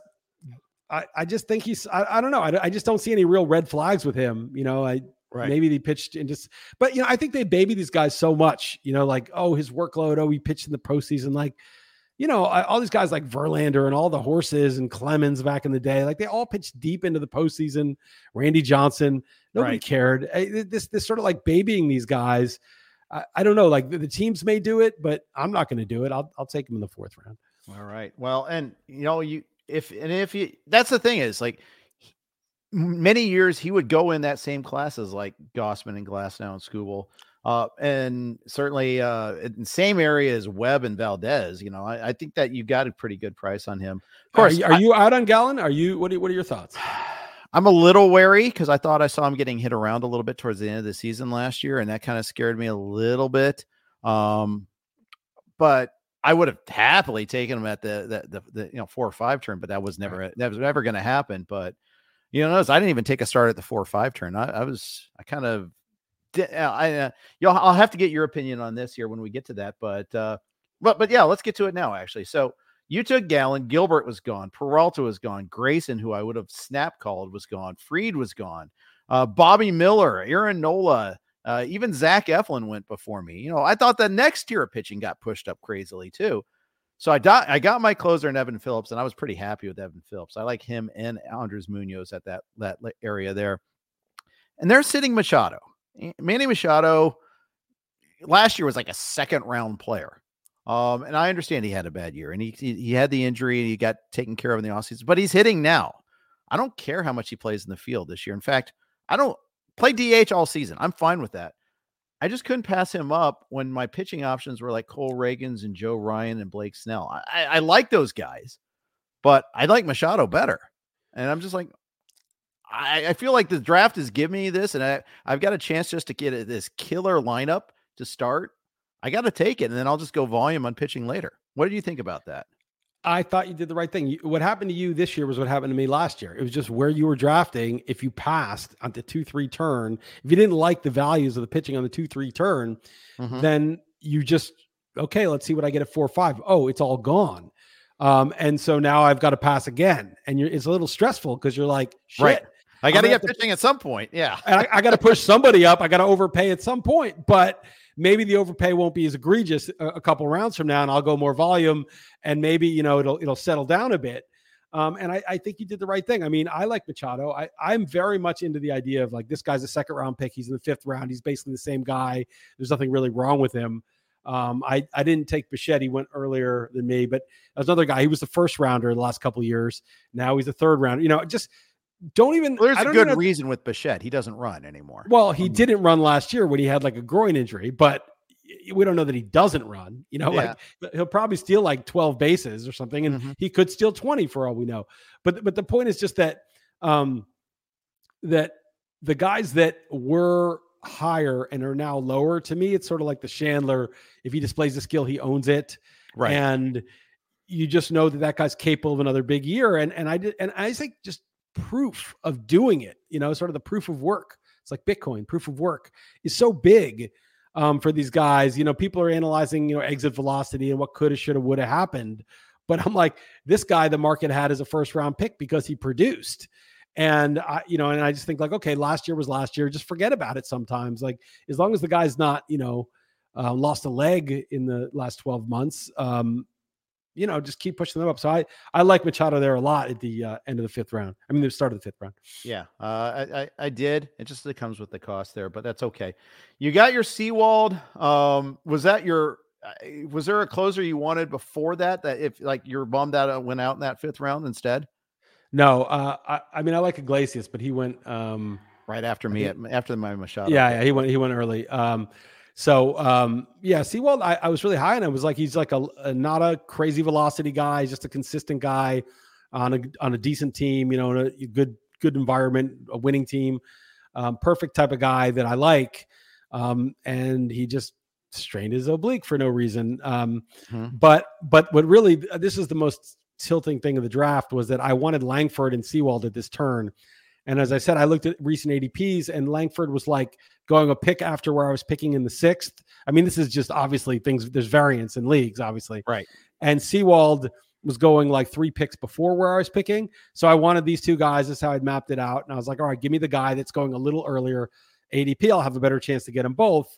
Speaker 3: I, I just think he's, I, I don't know. I, I just don't see any real red flags with him. You know, I, right. maybe they pitched and just, but, you know, I think they baby these guys so much, you know, like, oh, his workload. Oh, he pitched in the postseason. Like, you know, I, all these guys like Verlander and all the horses and Clemens back in the day, like they all pitched deep into the postseason. Randy Johnson, nobody right. cared. I, this, this sort of like babying these guys. I, I don't know, like the, the teams may do it, but I'm not going to do it. I'll, I'll take them in the fourth round.
Speaker 2: All right. Well, and you know, you, if, and if you, that's the thing is like many years he would go in that same class as like Gausman and Glasnow and Skubal. Uh, and certainly uh, in the same area as Webb and Valdez, you know, I, I think that you got a pretty good price on him. Of course,
Speaker 3: are you, are
Speaker 2: I,
Speaker 3: you out on Gallen? Are you? What are, what are your thoughts?
Speaker 2: I'm a little wary because I thought I saw him getting hit around a little bit towards the end of the season last year, and that kind of scared me a little bit. Um, but I would have happily taken him at the the, the, the you know four or five turn, but that was never right. that was never going to happen. But you know, notice I didn't even take a start at the four or five turn. I, I was I kind of. I, uh, you know, I'll have to get your opinion on this here when we get to that, but, uh, but, but yeah, let's get to it now, actually. So you took Gallen, Gilbert was gone, Peralta was gone, Grayson, who I would have snap called, was gone, Fried was gone, uh, Bobby Miller, Aaron Nola, uh, even Zach Eflin went before me. You know, I thought the next tier of pitching got pushed up crazily too. So I got, I got my closer in Evan Phillips, and I was pretty happy with Evan Phillips. I like him and Andres Munoz at that, that area there. And they're sitting Machado. Manny Machado last year was like a second round player. Um, and I understand he had a bad year and he, he, he had the injury and he got taken care of in the offseason, but he's hitting now. I don't care how much he plays in the field this year. In fact, I don't play D H all season. I'm fine with that. I just couldn't pass him up when my pitching options were like Cole Reagans and Joe Ryan and Blake Snell. I, I, I like those guys, but I like Machado better. And I'm just like, I, I feel like the draft is giving me this, and I, I've got a chance just to get this killer lineup to start. I got to take it, and then I'll just go volume on pitching later. What did you think about that?
Speaker 3: I thought you did the right thing. What happened to you this year was what happened to me last year. It was just where you were drafting. If you passed on the two three turn, if you didn't like the values of the pitching on the two three turn, mm-hmm. then you just, okay, let's see what I get at four five. Oh, it's all gone. Um, and so now I've got to pass again. And you're, it's a little stressful because you're like, shit.
Speaker 2: Right. I got to get pitching to, at some point. Yeah.
Speaker 3: I, I got to push somebody up. I got to overpay at some point, but maybe the overpay won't be as egregious a, a couple rounds from now, and I'll go more volume, and maybe, you know, it'll, it'll settle down a bit. Um, and I, I think you did the right thing. I mean, I like Machado. I, I'm very much into the idea of like, this guy's a second round pick. He's in the fifth round. He's basically the same guy. There's nothing really wrong with him. Um, I, I didn't take Bichette. He went earlier than me, but there's another guy. He was the first rounder in the last couple of years. Now he's a third rounder. You know, just don't even.
Speaker 2: Well, there's
Speaker 3: I
Speaker 2: a
Speaker 3: don't
Speaker 2: good
Speaker 3: know,
Speaker 2: reason with Bichette. He doesn't run anymore.
Speaker 3: Well, he
Speaker 2: um,
Speaker 3: didn't run last year when he had like a groin injury, but we don't know that he doesn't run. You know,
Speaker 2: yeah.
Speaker 3: like he'll probably steal like twelve bases or something, and mm-hmm. he could steal twenty for all we know. But but the point is just that um, that the guys that were higher and are now lower, to me, it's sort of like the Chandler. If he displays the skill, he owns it,
Speaker 2: right?
Speaker 3: And you just know that that guy's capable of another big year. And and I did, and I think just proof of doing it, you know, sort of the proof of work. It's like Bitcoin. Proof of work is so big um, for these guys. You know, people are analyzing, you know, exit velocity and what could have, should have, would have happened. But I'm like, this guy, the market had as a first round pick because he produced. And I, you know, and I just think like, okay, last year was last year. Just forget about it sometimes. Like, as long as the guy's not, you know, uh, lost a leg in the last twelve months, um, you know, just keep pushing them up. So I, I like Machado there a lot at the uh, end of the fifth round. I mean, the start of the fifth round.
Speaker 2: Yeah, uh, I, I, I did. It just it comes with the cost there, but that's okay. You got your Sewald. Um, was that your? Was there a closer you wanted before that? That if like you're bummed that it went out in that fifth round instead?
Speaker 3: No, uh, I, I mean I like Iglesias, but he went um,
Speaker 2: right after me at, after my Machado.
Speaker 3: Yeah, yeah, he went he went early. Um, so um, yeah, Sewald, I, I was really high on him. Was like he's like a, a not a crazy velocity guy, he's just a consistent guy on a on a decent team. You know, in a good good environment, a winning team, um, perfect type of guy that I like. Um, and he just strained his oblique for no reason. Um, mm-hmm. But but what really this is the most tilting thing of the draft was that I wanted Langford and Sewald at this turn. And as I said, I looked at recent A D Ps and Langford was like going a pick after where I was picking in the sixth. I mean, this is just obviously things, there's variance in leagues, obviously.
Speaker 2: Right.
Speaker 3: And Sewald was going like three picks before where I was picking. So I wanted these two guys. That's how I'd mapped it out. And I was like, all right, give me the guy that's going a little earlier A D P. I'll have a better chance to get them both.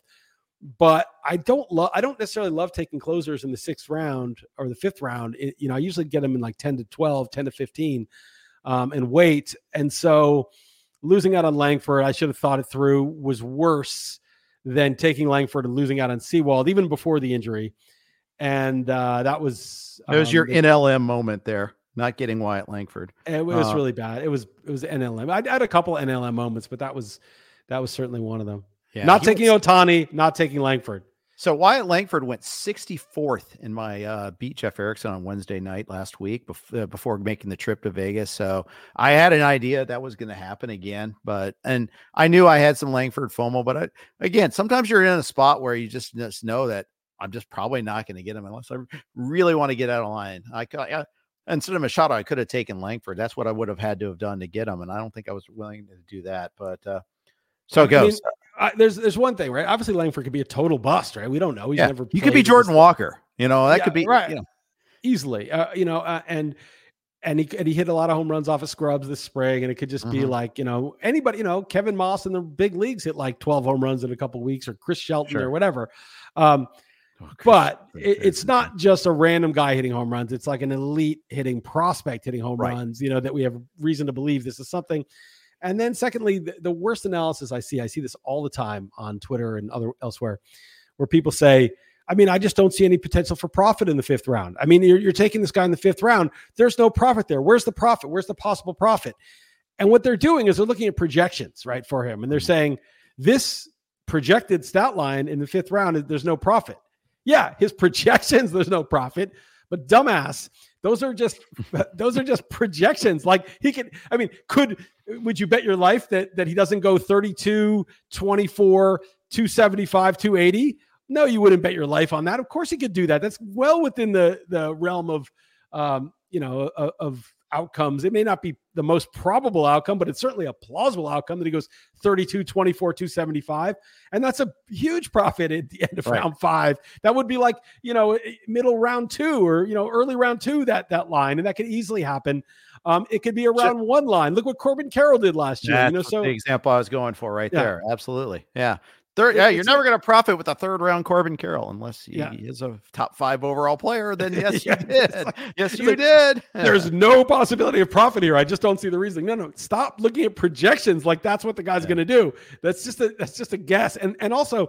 Speaker 3: But I don't love, I don't necessarily love taking closers in the sixth round or the fifth round. It, you know, I usually get them in like ten to twelve, ten to fifteen um, and wait. And so losing out on Langford, I should have thought it through, was worse than taking Langford and losing out on Sewald, even before the injury. And uh, that was,
Speaker 2: it was
Speaker 3: um,
Speaker 2: your
Speaker 3: the,
Speaker 2: N L M moment there, not getting Wyatt Langford.
Speaker 3: It was
Speaker 2: uh,
Speaker 3: really bad. It was, it was N L M. I, I had a couple N L M moments, but that was, that was certainly one of them. Yeah, not taking was, Ohtani, not taking Langford.
Speaker 2: So Wyatt Langford went sixty-fourth in my uh, beat Jeff Erickson on Wednesday night last week bef- uh, before making the trip to Vegas. So I had an idea that was going to happen again, but and I knew I had some Langford FOMO. But I, again, sometimes you're in a spot where you just, just know that I'm just probably not going to get him unless I really want to get out of line. I, I instead of Machado, I could have taken Langford. That's what I would have had to have done to get him, and I don't think I was willing to do that. But uh, so it goes.
Speaker 3: I mean, Uh, there's there's one thing, right? Obviously, Langford could be a total bust, right? We don't know. He's
Speaker 2: yeah.
Speaker 3: never.
Speaker 2: You could be Jordan Walker. You know that yeah, could be
Speaker 3: right.
Speaker 2: You know.
Speaker 3: Easily, uh, you know, uh, and and he and he hit a lot of home runs off of scrubs this spring, and it could just mm-hmm. be like, you know, anybody, you know, Kevin Moss in the big leagues hit like twelve home runs in a couple of weeks, or Chris Shelton sure. or whatever. Um, oh, but it, it's not just a random guy hitting home runs. It's like an elite hitting prospect hitting home right. runs. You know, that we have reason to believe this is something. And then secondly, the, the worst analysis I see, I see this all the time on Twitter and other elsewhere, where people say, I mean, I just don't see any potential for profit in the fifth round. I mean, you're, you're taking this guy in the fifth round. There's no profit there. Where's the profit? Where's the possible profit? And what they're doing is they're looking at projections, right, for him. And they're saying this projected stat line in the fifth round, there's no profit. Yeah, his projections, there's no profit. But dumbass, those are just those are just projections. Like he can, I mean, could would you bet your life that that he doesn't go thirty-two, twenty-four, two seventy-five, two eighty? No, you wouldn't bet your life on that. Of course he could do that. That's well within the the realm of um, you know, of, of outcomes. It may not be the most probable outcome, but it's certainly a plausible outcome that he goes thirty-two, twenty-four, two seventy-five. And that's a huge profit at the end of right. round five. That would be like, you know, middle round two or, you know, early round two, that, that line. And that could easily happen. Um, it could be a round sure. one line. Look what Corbin Carroll did last year.
Speaker 2: That's
Speaker 3: you know, so
Speaker 2: the example I was going for right
Speaker 3: yeah.
Speaker 2: there. Absolutely. Yeah. Third, yeah, you're never going to profit with a third round Corbin Carroll unless he yeah. is a top five overall player. Then yes, yeah, you did. Like, yes, you like, did.
Speaker 3: There's no possibility of profit here. I just don't see the reasoning. No, no, stop looking at projections like that's what the guy's yeah. going to do. That's just a that's just a guess. And and also,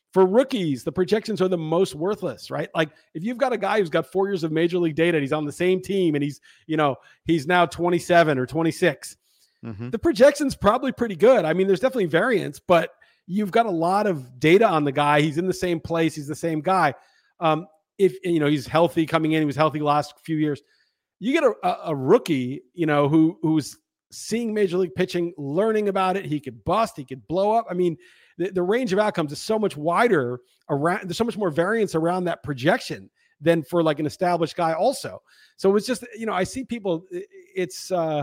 Speaker 3: For rookies, the projections are the most worthless, right? Like if you've got a guy who's got four years of major league data and he's on the same team and he's, you know, he's now twenty-seven or twenty-six, mm-hmm. the projection's probably pretty good. I mean, there's definitely variance, but you've got a lot of data on the guy. He's in the same place. He's the same guy. Um, if, you know, he's healthy coming in, he was healthy the last few years. You get a, a, a rookie, you know, who who's seeing major league pitching, learning about it. He could bust, he could blow up. I mean, the, the range of outcomes is so much wider around. There's so much more variance around that projection than for like an established guy also. So it's just, you know, I see people, it's, uh,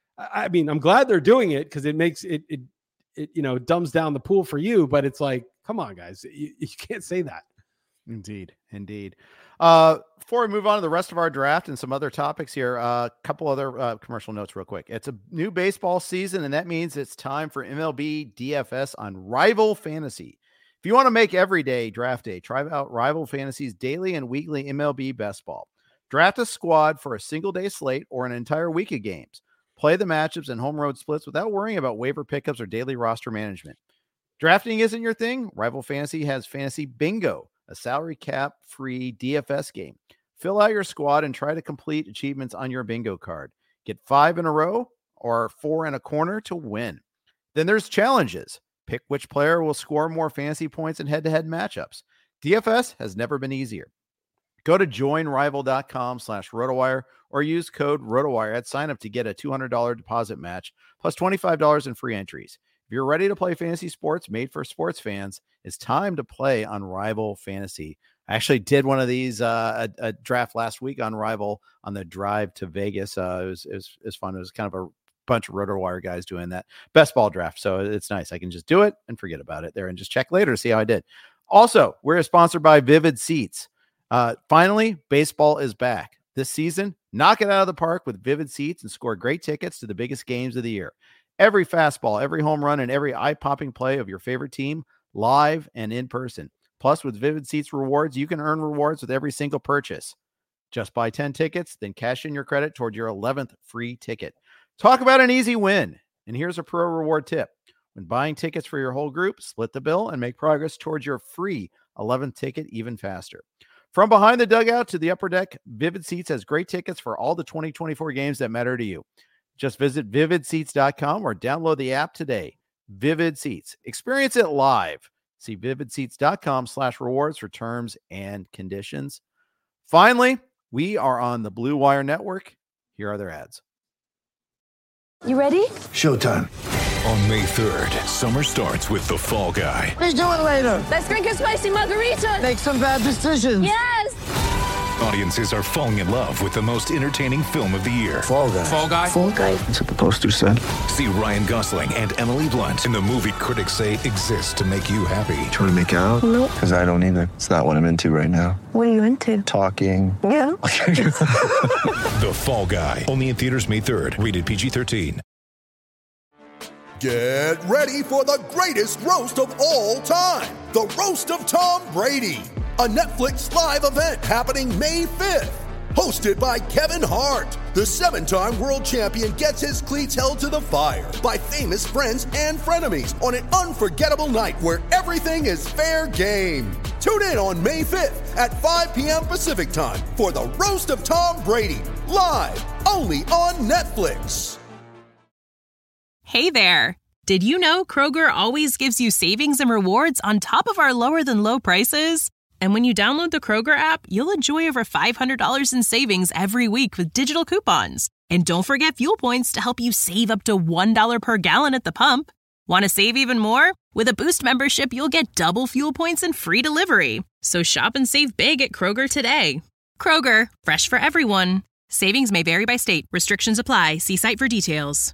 Speaker 3: I mean, I'm glad they're doing it because it makes it, it, it, you know, dumbs down the pool for you, but it's like, come on, guys, you, you can't say that.
Speaker 2: Indeed. Indeed. Uh, before we move on to the rest of our draft and some other topics here, a uh, couple other uh, commercial notes real quick. It's a new baseball season, and that means it's time for M L B D F S on Rival Fantasy. If you want to make every day draft day, try out Rival Fantasy's daily and weekly M L B best ball. Draft a squad for a single day slate or an entire week of games. Play the matchups and home road splits without worrying about waiver pickups or daily roster management. Drafting isn't your thing? Rival Fantasy has Fantasy Bingo, a salary cap free D F S game. Fill out your squad and try to complete achievements on your bingo card. Get five in a row or four in a corner to win. Then there's challenges. Pick which player will score more fantasy points in head-to-head matchups. D F S has never been easier. Go to joinrival.com slash RotoWire or use code RotoWire at sign up to get a two hundred dollars deposit match plus twenty-five dollars in free entries. If you're ready to play fantasy sports made for sports fans, it's time to play on Rival Fantasy. I actually did one of these, uh, a, a draft last week on Rival on the drive to Vegas. Uh, it was, it was, it was fun. It was kind of a bunch of RotoWire guys doing that best ball draft. So it's nice. I can just do it and forget about it there and just check later to see how I did. Also, we're sponsored by Vivid Seats. Uh, finally, baseball is back this season. Knock it out of the park with Vivid Seats and score great tickets to the biggest games of the year. Every fastball, every home run, and every eye-popping play of your favorite team, live and in person. Plus, with Vivid Seats rewards, you can earn rewards with every single purchase. Just buy ten tickets, then cash in your credit toward your eleventh free ticket. Talk about an easy win. And here's a pro reward tip. When buying tickets for your whole group, split the bill and make progress towards your free eleventh ticket even faster. From behind the dugout to the upper deck, Vivid Seats has great tickets for all the twenty twenty-four games that matter to you. Just visit vivid seats dot com or download the app today. Vivid Seats. Experience it live. See vivid seats dot com slash rewards for terms and conditions. Finally, we are on the Blue Wire Network. Here are their ads.
Speaker 4: You ready?
Speaker 5: Showtime.
Speaker 6: On May third, summer starts with The Fall Guy.
Speaker 5: Let's do it later.
Speaker 4: Let's drink a spicy margarita.
Speaker 5: Make some bad decisions.
Speaker 4: Yes.
Speaker 6: Audiences are falling in love with the most entertaining film of the year.
Speaker 5: Fall Guy.
Speaker 6: Fall Guy.
Speaker 4: Fall Guy.
Speaker 5: That's what the poster said.
Speaker 6: See Ryan Gosling and Emily Blunt in the movie critics say exists to make you happy.
Speaker 5: Trying to make it out?
Speaker 4: Nope.
Speaker 5: Because I don't either. It's not what I'm into right now.
Speaker 4: What are you into?
Speaker 5: Talking.
Speaker 4: Yeah.
Speaker 6: The Fall Guy. Only in theaters May third. Rated P G thirteen.
Speaker 7: Get ready for the greatest roast of all time. The Roast of Tom Brady. A Netflix live event happening May fifth. Hosted by Kevin Hart. The seven-time world champion gets his cleats held to the fire by famous friends and frenemies on an unforgettable night where everything is fair game. Tune in on May fifth at five p.m. Pacific time for the Roast of Tom Brady. Live only on Netflix.
Speaker 8: Hey there. Did you know Kroger always gives you savings and rewards on top of our lower than low prices? And when you download the Kroger app, you'll enjoy over five hundred dollars in savings every week with digital coupons. And don't forget fuel points to help you save up to one dollar per gallon at the pump. Want to save even more? With a Boost membership, you'll get double fuel points and free delivery. So shop and save big at Kroger today. Kroger, fresh for everyone. Savings may vary by state. Restrictions apply. See site for details.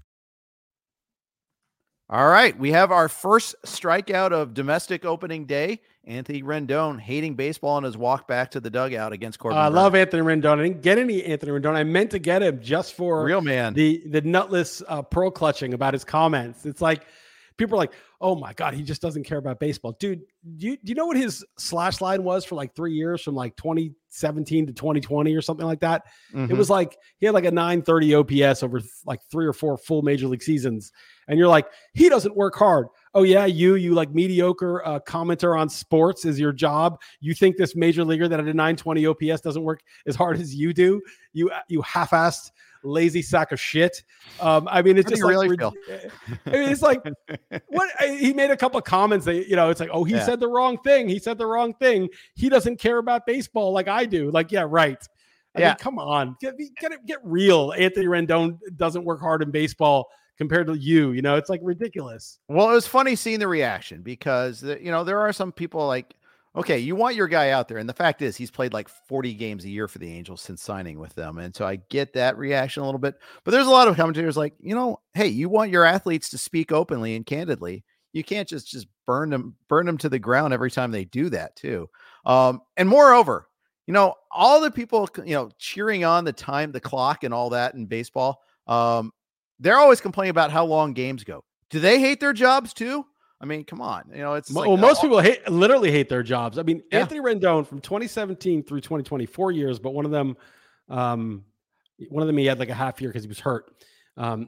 Speaker 2: All right, we have our first strikeout of domestic opening day. Anthony Rendon hating baseball on his walk back to the dugout against Corbin.
Speaker 3: Uh, I
Speaker 2: Burns.
Speaker 3: love Anthony Rendon. I didn't get any Anthony Rendon. I meant to get him just for
Speaker 2: Real man.
Speaker 3: the the nutless uh, pearl clutching about his comments. It's like people are like, "Oh my god, he just doesn't care about baseball." Dude, do you, do you know what his slash line was for like three years from like twenty seventeen to twenty twenty or something like that? Mm-hmm. It was like he had like a nine thirty O P S over th- like three or four full major league seasons. And you're like, he doesn't work hard. oh yeah, you, you like mediocre uh, commenter on sports is your job. You think this major leaguer that had a nine twenty O P S doesn't work as hard as you do? You, you half-assed lazy sack of shit. Um, I mean, it's
Speaker 2: How
Speaker 3: just
Speaker 2: do you
Speaker 3: like,
Speaker 2: really feel?
Speaker 3: I mean, it's like, what he made a couple of comments that, you know, it's like, oh, he
Speaker 2: Yeah.
Speaker 3: said the wrong thing. He said the wrong thing. He doesn't care about baseball like I do. Like, yeah, right. I
Speaker 2: Yeah.
Speaker 3: mean, come on, get, get, get real. Anthony Rendon doesn't work hard in baseball compared to you. You know, it's like ridiculous.
Speaker 2: Well, it was funny seeing the reaction because, you know, there are some people like, okay, you want your guy out there. And the fact is he's played like forty games a year for the Angels since signing with them. And so I get that reaction a little bit, but there's a lot of commentators like, you know, hey, you want your athletes to speak openly and candidly. You can't just, just burn them, burn them to the ground every time they do that too. Um, and moreover, you know, all the people, you know, cheering on the time, the clock and all that in baseball, um, they're always complaining about how long games go. Do they hate their jobs too? I mean, come on, you know, it's
Speaker 3: Well,
Speaker 2: like,
Speaker 3: most
Speaker 2: oh,
Speaker 3: people hate, literally hate their jobs. I mean,
Speaker 2: Yeah.
Speaker 3: Anthony Rendon from twenty seventeen through twenty twenty, four years, but one of them, um, one of them, he had like a half year because he was hurt. Um,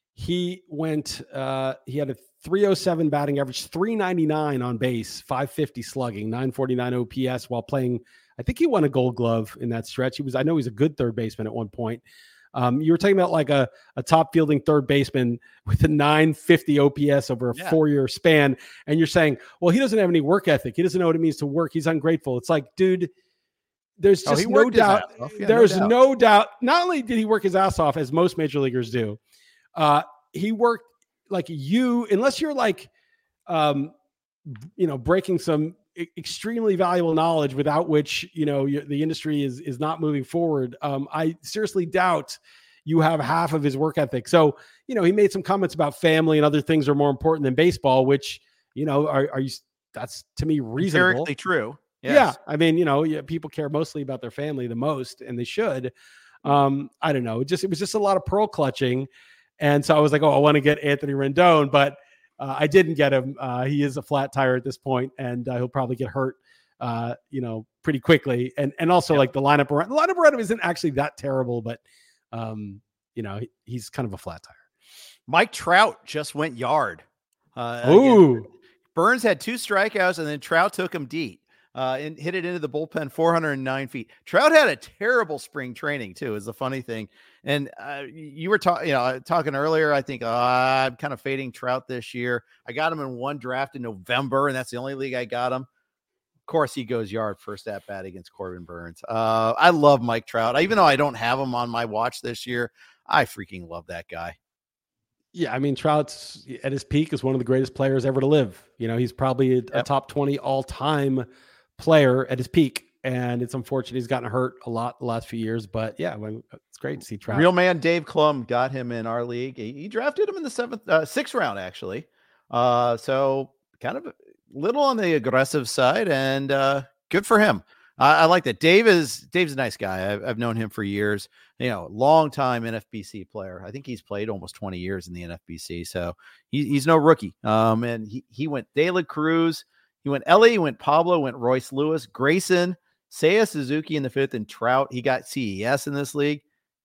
Speaker 3: he went, uh, he had a three oh seven batting average, three ninety-nine on base, five fifty slugging, nine forty-nine O P S while playing. I think he won a Gold Glove in that stretch. He was, I know he's a good third baseman at one point. Um, you were talking about like a, a top fielding third baseman with a nine fifty O P S over a
Speaker 2: Yeah.
Speaker 3: four-year span. And you're saying, well, he doesn't have any work ethic. He doesn't know what it means to work. He's ungrateful. It's like, dude, there's
Speaker 2: Oh,
Speaker 3: just
Speaker 2: he
Speaker 3: no
Speaker 2: worked his
Speaker 3: doubt.
Speaker 2: ass off. Yeah, no
Speaker 3: there's
Speaker 2: doubt.
Speaker 3: no doubt. Not only did he work his ass off, as most major leaguers do, uh, he worked like you, unless you're like, um, you know, breaking some e- extremely valuable knowledge without which, you know, you, the industry is, is not moving forward. Um, I seriously doubt you have half of his work ethic. So, you know, he made some comments about family and other things are more important than baseball, which, you know, are, are you, that's to me reasonable.
Speaker 2: empirically true.
Speaker 3: Yeah.
Speaker 2: Yes.
Speaker 3: I mean, you know, yeah, people care mostly about their family the most, and they should. Um, I don't know. It just, it was just a lot of pearl clutching. And so I was like, oh, I want to get Anthony Rendon, but uh, I didn't get him. Uh, he is a flat tire at this point, and uh, he'll probably get hurt, uh, you know, pretty quickly. And, and also
Speaker 2: Yep.
Speaker 3: like the lineup around, the lineup around him isn't actually that terrible, but um, you know, he, he's kind of a flat tire.
Speaker 2: Mike Trout just went yard. Uh, again.
Speaker 3: Ooh,
Speaker 2: Burns had two strikeouts, and then Trout took him deep uh, and hit it into the bullpen, four hundred nine feet. Trout had a terrible spring training too, is the funny thing. And uh, you were talking, you know, talking earlier. I think uh, I'm kind of fading Trout this year. I got him in one draft in November, and that's the only league I got him. Of course, he goes yard first at bat against Corbin Burns. Uh, I love Mike Trout, I, even though I don't have him on my watch this year. I freaking love that guy.
Speaker 3: yeah. I mean, Trout's at his peak is one of the greatest players ever to live. You know, he's probably a, a
Speaker 2: Yep.
Speaker 3: top twenty all time player at his peak. And it's unfortunate he's gotten hurt a lot the last few years, but yeah, when, it's great to see Trout.
Speaker 2: Real man Dave Klum got him in our league. He, he drafted him in the seventh, uh, sixth round, actually. Uh, so kind of a little on the aggressive side, and uh, good for him. I, I like that. Dave is Dave's a nice guy. I've, I've known him for years. You know, long time N F B C player. I think he's played almost twenty years in the N F B C, so he, he's no rookie. Um, and he he went De La Cruz, he went Ellie, he went Pablo, went Royce Lewis, Grayson, Seiya Suzuki in the fifth, and Trout. He got C E S in this league.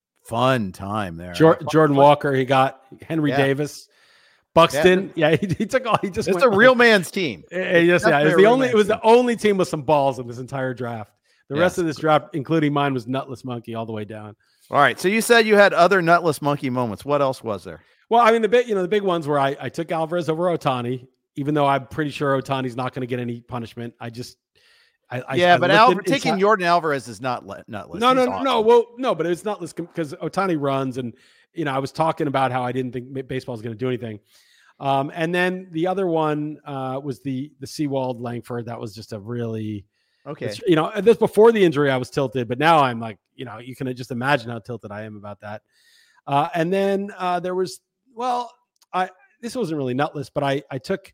Speaker 2: Fun time there.
Speaker 3: Jor-
Speaker 2: Fun-
Speaker 3: Jordan
Speaker 2: fun-
Speaker 3: Walker, he got Henry
Speaker 2: Yeah.
Speaker 3: Davis, Buxton. Yeah, he, he took all. He just
Speaker 2: It's
Speaker 3: went
Speaker 2: a real man's team.
Speaker 3: Eh, yes, yeah, it was
Speaker 2: Definitely a
Speaker 3: the
Speaker 2: real
Speaker 3: only. It
Speaker 2: man's
Speaker 3: was
Speaker 2: team.
Speaker 3: the only team with some balls in this entire draft. The rest
Speaker 2: Yes.
Speaker 3: of this draft, including mine, was nutless monkey all the way down.
Speaker 2: All right. So you said you had other nutless monkey moments. What else was there?
Speaker 3: Well, I mean, the big, you know, the big ones where I, I took Alvarez over Ohtani, even though I'm pretty sure Otani's not going to get any punishment. I just, I, I
Speaker 2: Yeah,
Speaker 3: I
Speaker 2: but
Speaker 3: looked
Speaker 2: Al-
Speaker 3: in-
Speaker 2: taking
Speaker 3: inside-
Speaker 2: Jordan Alvarez is not le- nutless.
Speaker 3: No, no,
Speaker 2: He's
Speaker 3: no,
Speaker 2: awesome.
Speaker 3: no. Well, no, but it's nutless because Ohtani runs, and you know, I was talking about how I didn't think baseball was going to do anything. Um, and then the other one uh, was the the Seawald Langford. That was just a really.
Speaker 2: Okay.
Speaker 3: It's, you know, this before the injury, I was tilted, but now I'm like, you know, you can just imagine how tilted I am about that. Uh, and then uh, there was, well, I this wasn't really nutless, but I I took,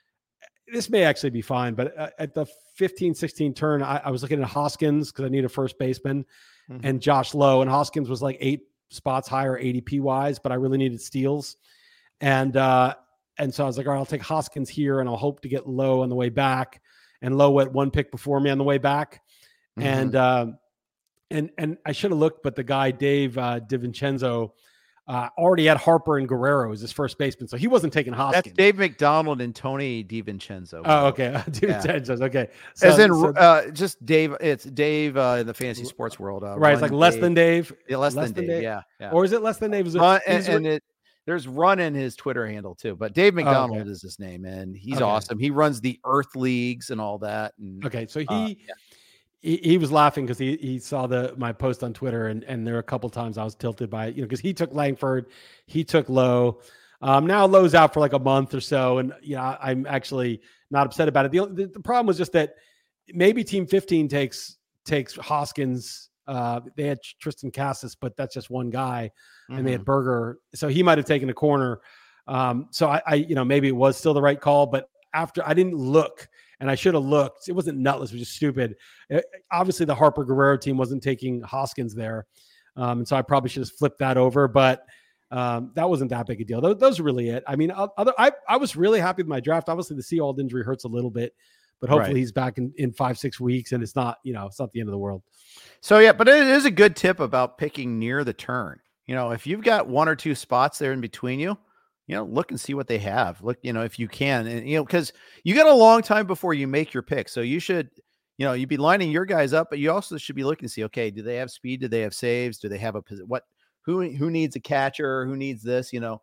Speaker 3: this may actually be fine, but uh, at the fifteen sixteen turn, I, I was looking at Hoskins because I need a first baseman
Speaker 2: Mhm.
Speaker 3: and Josh Lowe, and Hoskins was like eight spots higher A D P wise, but I really needed steals. And, uh, and so I was like, all right, I'll take Hoskins here and I'll hope to get Lowe on the way back. And Lowe went one pick before me on the way back.
Speaker 2: Mhm.
Speaker 3: And, um, and, and I should have looked, but the guy, Dave uh, DiVincenzo, uh, already had Harper and Guerrero as his first baseman, so he wasn't taking Hoskins.
Speaker 2: That's Dave McDonald and Tony DiVincenzo.
Speaker 3: Oh, okay. DiVincenzo. Yeah. Okay.
Speaker 2: So, As in, so, uh, just Dave. It's Dave uh, in the fantasy sports world. Uh,
Speaker 3: right. It's like Dave. less than Dave.
Speaker 2: Yeah, less, less than, than Dave. Dave. Yeah, yeah.
Speaker 3: Or is it less than Dave? Is it,
Speaker 2: uh, and, and it, there's Run in his Twitter handle too, but Dave McDonald oh, okay. is his name, and he's okay. awesome. He runs the Earth Leagues and all that. And,
Speaker 3: okay, so he.
Speaker 2: Uh, yeah.
Speaker 3: He, he was laughing because he he saw the my post on Twitter, and and there were a couple times I was tilted by it, you know, because he took Langford, he took Lowe. Um, now Lowe's out for like a month or so, and you know I'm actually not upset about it. The, the the problem was just that maybe Team fifteen takes takes Hoskins. Uh, they had Tristan Cassis, but that's just one guy, mm-hmm. and they had Berger, so he might have taken a corner. Um, so I, I you know maybe it was still the right call, but after I didn't look. And I should have looked. It wasn't nutless, it was just stupid. It, obviously, the Harper Guerrero team wasn't taking Hoskins there. Um, and so I probably should have flipped that over, but um, that wasn't that big a deal. Those, those are really it. I mean, other, I, I was really happy with my draft. Obviously, the Seawald injury hurts a little bit, but hopefully right. he's back in, in five, six weeks, and it's not, you know, it's not the end of the world.
Speaker 2: So, yeah, but it is a good tip about picking near the turn. You know, if you've got one or two spots there in between you, you know, look and see what they have. Look, you know, if you can, and, you know, because you got a long time before you make your pick. So you should, you know, you'd be lining your guys up, but you also should be looking to see, okay, do they have speed? Do they have saves? Do they have a, what, who, who needs a catcher? Who needs this, you know,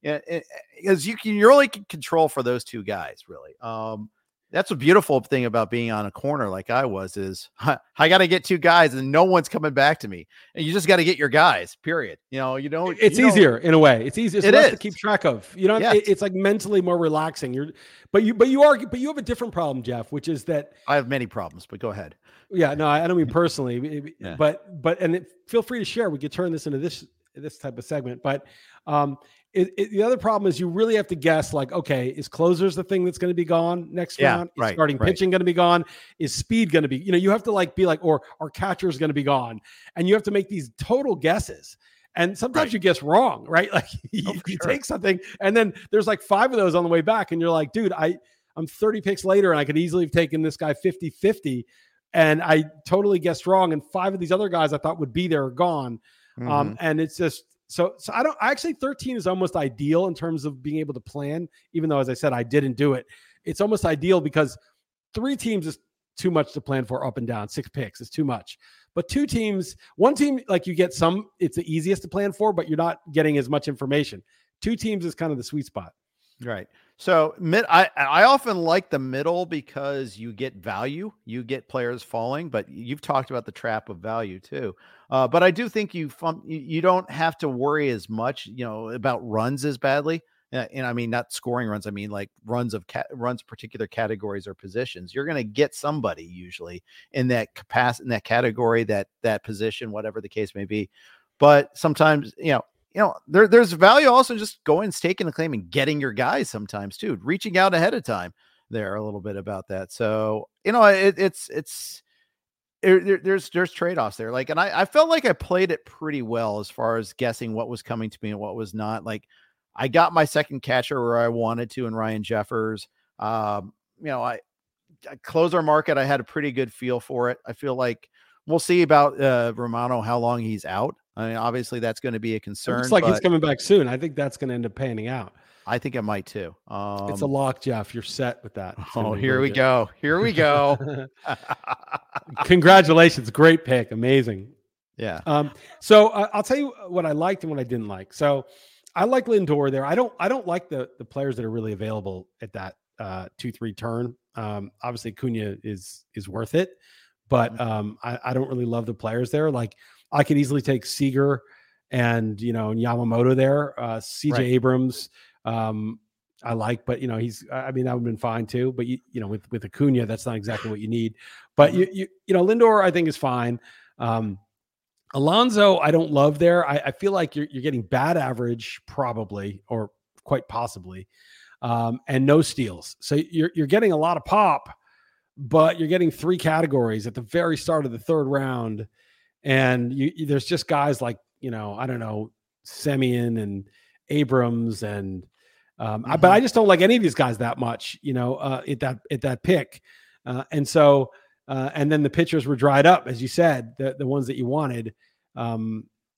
Speaker 2: because you can, you're only can control for those two guys, really. Um, That's a beautiful thing about being on a corner like I was is I, I got to get two guys and no one's coming back to me. And you just got to get your guys, period. You know, you know,
Speaker 3: it's
Speaker 2: you
Speaker 3: easier
Speaker 2: know,
Speaker 3: in a way. It's easier
Speaker 2: it
Speaker 3: less
Speaker 2: is.
Speaker 3: to keep track of, you know,
Speaker 2: yes.
Speaker 3: it, it's like mentally more relaxing. You're, but you, but you are, but you have a different problem, Jeff, which is that
Speaker 2: I have many problems, but go ahead.
Speaker 3: Yeah, no, I don't mean personally, yeah. but, but, and it, feel free to share. We could turn this into this, this type of segment, but, um, It, it, the other problem is you really have to guess, like, okay, is closers the thing that's going to be gone next
Speaker 2: yeah,
Speaker 3: round? Is
Speaker 2: right,
Speaker 3: starting
Speaker 2: right.
Speaker 3: pitching going to be gone? Is speed going to be, you know, you have to like be like, or our catcher is going to be gone. And you have to make these total guesses. And sometimes right. you guess wrong, right? Like you, oh, you sure. take something and then there's like five of those on the way back. And you're like, dude, I, I'm thirty picks later and I could easily have taken this guy fifty fifty. And I totally guessed wrong. And five of these other guys I thought would be there are gone. Mm-hmm. Um, and it's just, So, so I don't actually thirteen is almost ideal in terms of being able to plan, even though, as I said, I didn't do it. It's almost ideal because three teams is too much to plan for up and down. Six picks is too much, but two teams, one team, like you get some, it's the easiest to plan for, but you're not getting as much information. Two teams is kind of the sweet spot.
Speaker 2: Right. So mid, I, I often like the middle because you get value, you get players falling, but you've talked about the trap of value too. Uh, but I do think you, you don't have to worry as much, you know, about runs as badly. Uh, and I mean, not scoring runs. I mean, like runs of cat runs, particular categories or positions. You're going to get somebody usually in that capacity, in that category, that, that position, whatever the case may be. But sometimes, you know, You know, there, there's value also in just going, staking the claim and getting your guys sometimes too, reaching out ahead of time there a little bit about that. So, you know, it, it's, it's, it, there, there's, there's trade-offs there. Like, and I, I felt like I played it pretty well as far as guessing what was coming to me and what was not. Like I got my second catcher where I wanted to, and Ryan Jeffers, um, you know, I, I closer market. I had a pretty good feel for it. I feel like we'll see about uh, Romano, how long he's out. I mean, obviously that's going to be a concern.
Speaker 3: It's like he's coming back soon. I think that's going to end up panning out.
Speaker 2: I think it might too. Um,
Speaker 3: it's a lock, Jeff. You're set with that.
Speaker 2: Oh, here we good. go. Here we go.
Speaker 3: Congratulations. Great pick. Amazing.
Speaker 2: Yeah.
Speaker 3: Um, so uh, I'll tell you what I liked and what I didn't like. So I like Lindor there. I don't, I don't like the, the players that are really available at that uh, two, three turn. Um, obviously Cunha is, is worth it, but um, I, I don't really love the players there. Like, I could easily take Seager and, you know, and Yamamoto there. Uh, C J right. Abrams, um, I like, but, you know, he's, I mean, that would have been fine too. But, you, you know, with, with Acuna, that's not exactly what you need. But, you, you, you know, Lindor, I think is fine. Um, Alonso, I don't love there. I, I feel like you're, you're getting bad average probably, or quite possibly, um, and no steals. So you're, you're getting a lot of pop, but you're getting three categories at the very start of the third round. And you, you, there's just guys like, you know, I don't know, Semien and Abrams and, um, mm-hmm. I, but I just don't like any of these guys that much, you know, uh, at that, at that pick. Uh, and so, uh, and then the pitchers were dried up, as you said, the, the ones that you wanted. Um,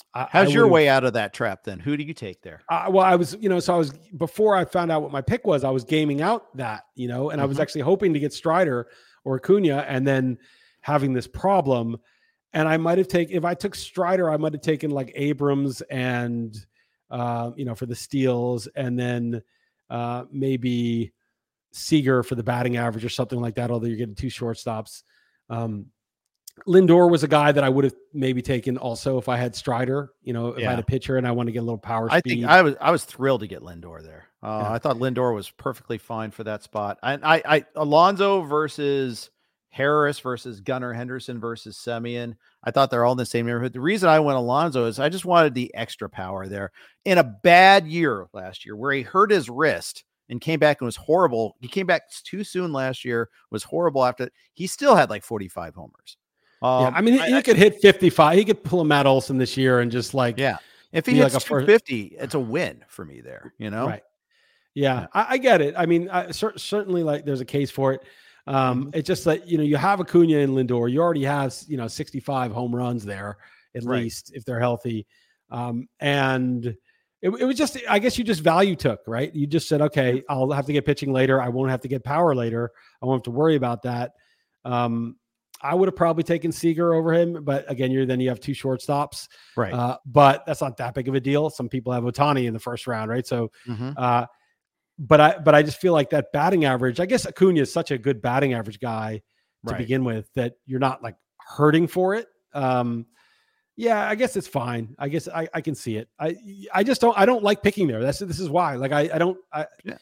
Speaker 3: I,
Speaker 2: How's
Speaker 3: I
Speaker 2: your
Speaker 3: would've-
Speaker 2: way out of that trap then? Who do you take there?
Speaker 3: Uh, well, I was, you know, so I was, before I found out what my pick was, I was gaming out that, you know, and I was
Speaker 2: Mhm.
Speaker 3: actually hoping to get Strider or Acuna and then having this problem. And I might have taken, if I took Strider, I might have taken like Abrams and, uh, you know, for the steals, and then uh, maybe Seager for the batting average or something like that, although you're getting two shortstops. Um, Lindor was a guy that I would have maybe taken also if I had Strider, you know, if I had
Speaker 2: Yeah.
Speaker 3: a pitcher and I want to get a little power
Speaker 2: I
Speaker 3: speed.
Speaker 2: think I was I was thrilled to get Lindor there. Uh,
Speaker 3: Yeah.
Speaker 2: I thought Lindor was perfectly fine for that spot. And I, I Alonso versus Harris versus Gunnar Henderson versus Semien. I thought they're all in the same neighborhood. The reason I went Alonso is I just wanted the extra power there. In a bad year last year where he hurt his wrist and came back and was horrible. He came back too soon last year, was horrible after. He still had like forty-five homers. Um,
Speaker 3: yeah, I mean, he,
Speaker 2: I,
Speaker 3: he
Speaker 2: I,
Speaker 3: could hit fifty-five. He could pull a Matt Olson this year and just like,
Speaker 2: yeah. If he
Speaker 3: be
Speaker 2: hits
Speaker 3: like a
Speaker 2: two
Speaker 3: first-
Speaker 2: fifty, it's a win for me there, you know?
Speaker 3: right. Yeah,
Speaker 2: Yeah.
Speaker 3: I, I get it. I mean, I, cer- certainly like there's a case for it. Um,
Speaker 2: Mhm.
Speaker 3: It's just that, you know, you have Acuna and Lindor. You already have, you know, sixty-five home runs there at
Speaker 2: Right.
Speaker 3: least if they're healthy. Um, and it, it was just, I guess you just value took, right? You just said, okay, I'll have to get pitching later. I won't have to get power later. I won't have to worry about that. Um, I would have probably taken Seager over him, but again, you're then you have two shortstops,
Speaker 2: Right.
Speaker 3: uh, but that's not that big of a deal. Some people have Ohtani in the first round, right? So,
Speaker 2: Mhm.
Speaker 3: uh, but I, but I just feel like that batting average. I guess Acuna is such a good batting average guy to
Speaker 2: Right.
Speaker 3: begin with that you're not like hurting for it. Um, yeah, I guess it's fine. I guess I, I can see it. I I just don't I don't like picking there. That's this is why. Like I I don't. I,
Speaker 2: Yeah.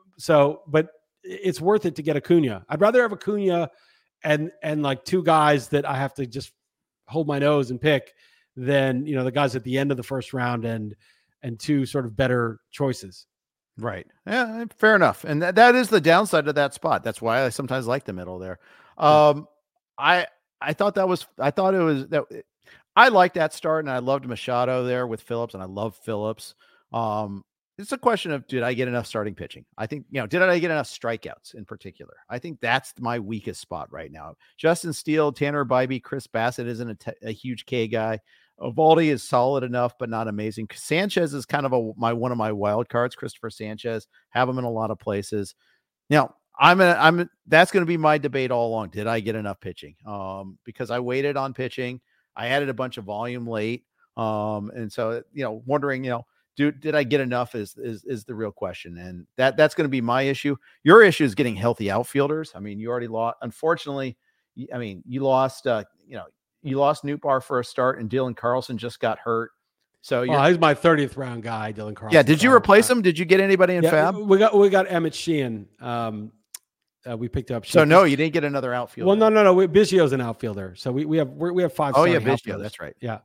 Speaker 3: So, but it's worth it to get Acuna. I'd rather have Acuna and and like two guys that I have to just hold my nose and pick than, you know, the guys at the end of the first round and and two sort of better choices.
Speaker 2: Right. Yeah, fair enough. And that, that is the downside of that spot. That's why I sometimes like the middle there. Um, I I thought that was I thought it was that I liked that start, and I loved Machado there with Phillips, and I love Phillips. Um, it's a question of, did I get enough starting pitching? I think, you know, did I get enough strikeouts in particular? I think that's my weakest spot right now. Justin Steele, Tanner Bybee, Chris Bassett isn't a, t- a huge K guy. Evaldi is solid enough, but not amazing. Sanchez is kind of a my one of my wild cards. Christopher Sanchez, have him in a lot of places. Now, I'm a, I'm a, that's going to be my debate all along. Did I get enough pitching? Um, because I waited on pitching. I added a bunch of volume late, um, and so you know, wondering, you know, do did I get enough? Is is is the real question, and that that's going to be my issue. Your issue is getting healthy outfielders. I mean, you already lost. Unfortunately, I mean, you lost. Uh, you know. You lost Nootbaar for a start, and Dylan Carlson just got hurt. So
Speaker 3: Well, he's my thirtieth round guy, Dylan Carlson.
Speaker 2: yeah, did you
Speaker 3: So,
Speaker 2: replace
Speaker 3: uh,
Speaker 2: him? Did you get anybody in
Speaker 3: yeah,
Speaker 2: Fab?
Speaker 3: We got we got Emmett Sheehan. Um, uh, we picked up.
Speaker 2: So
Speaker 3: Sheehan.
Speaker 2: no, you didn't get another outfielder.
Speaker 3: Well, no, no, no. We, Biggio's an outfielder, so we we have we're, we have five.
Speaker 2: Oh yeah,
Speaker 3: starting
Speaker 2: Biggio.
Speaker 3: outfielders.
Speaker 2: That's right.
Speaker 3: Yeah.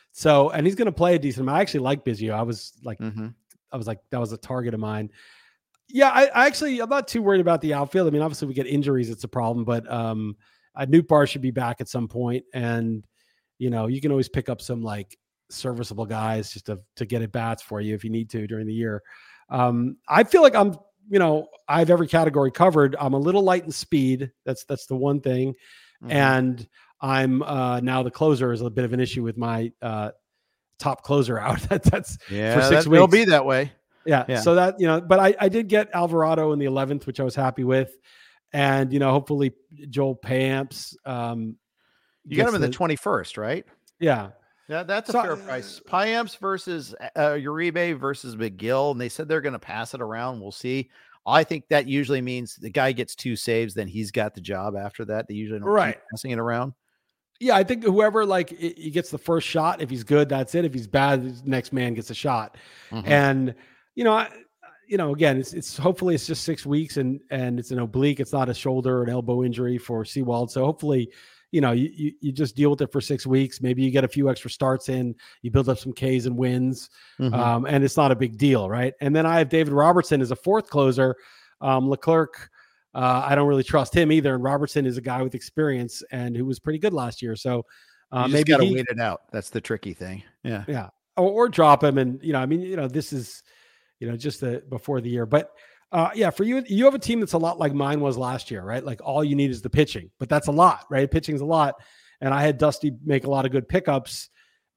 Speaker 3: So and he's going to play a decent amount. I actually like Biggio. I was like,
Speaker 2: Mm-hmm.
Speaker 3: I was like, that was a target of mine. Yeah, I, I actually I'm not too worried about the outfield. I mean, obviously we get injuries; it's a problem. But um, uh, Nootbaar should be back at some point, and you know, you can always pick up some like serviceable guys just to to get at bats for you if you need to during the year. Um, I feel like I'm, you know, I have every category covered. I'm a little light in speed. That's that's the one thing,
Speaker 2: Mm-hmm.
Speaker 3: and I'm uh, now the closer is a bit of an issue with my uh, top closer out. that, that's
Speaker 2: Yeah,
Speaker 3: for six
Speaker 2: that, it'll
Speaker 3: weeks.
Speaker 2: be that way.
Speaker 3: Yeah,
Speaker 2: Yeah.
Speaker 3: So that, you know, but I, I did get Alvarado in the eleventh, which I was happy with. And, you know, hopefully Joel Pamps. Um,
Speaker 2: You got
Speaker 3: gets
Speaker 2: him in the twenty-first, right?
Speaker 3: Yeah.
Speaker 2: Yeah, that's a
Speaker 3: So,
Speaker 2: fair
Speaker 3: uh,
Speaker 2: price. Piamps versus uh, Uribe versus McGill, and they said they're going to pass it around. We'll see. I think that usually means the guy gets two saves, then he's got the job after that. They usually don't keep
Speaker 3: Right.
Speaker 2: passing it around.
Speaker 3: Yeah. I think whoever, like, he he gets the first shot. If he's good, that's it. If he's bad, the next man gets a shot.
Speaker 2: Mhm.
Speaker 3: And, you know, I, you know, again, it's, it's hopefully it's just six weeks and, and it's an oblique. It's not a shoulder or an elbow injury for Seawald. So hopefully, you know, you, you, you just deal with it for six weeks. Maybe you get a few extra starts in, you build up some Ks and wins,
Speaker 2: Mhm.
Speaker 3: um, and it's not a big deal, right? And then I have David Robertson as a fourth closer. Um, Leclerc, uh, I don't really trust him either. And Robertson is a guy with experience and who was pretty good last year. So uh,
Speaker 2: you just
Speaker 3: maybe
Speaker 2: got to
Speaker 3: he,
Speaker 2: wait it out. That's the tricky thing. Yeah.
Speaker 3: yeah, or, or drop him. And, you know, I mean, you know, this is, you know, just the, before the year, but uh, yeah, for you, you have a team that's a lot like mine was last year, right? Like all you need is the pitching, but that's a lot, right? Pitching's a lot. And I had Dusty make a lot of good pickups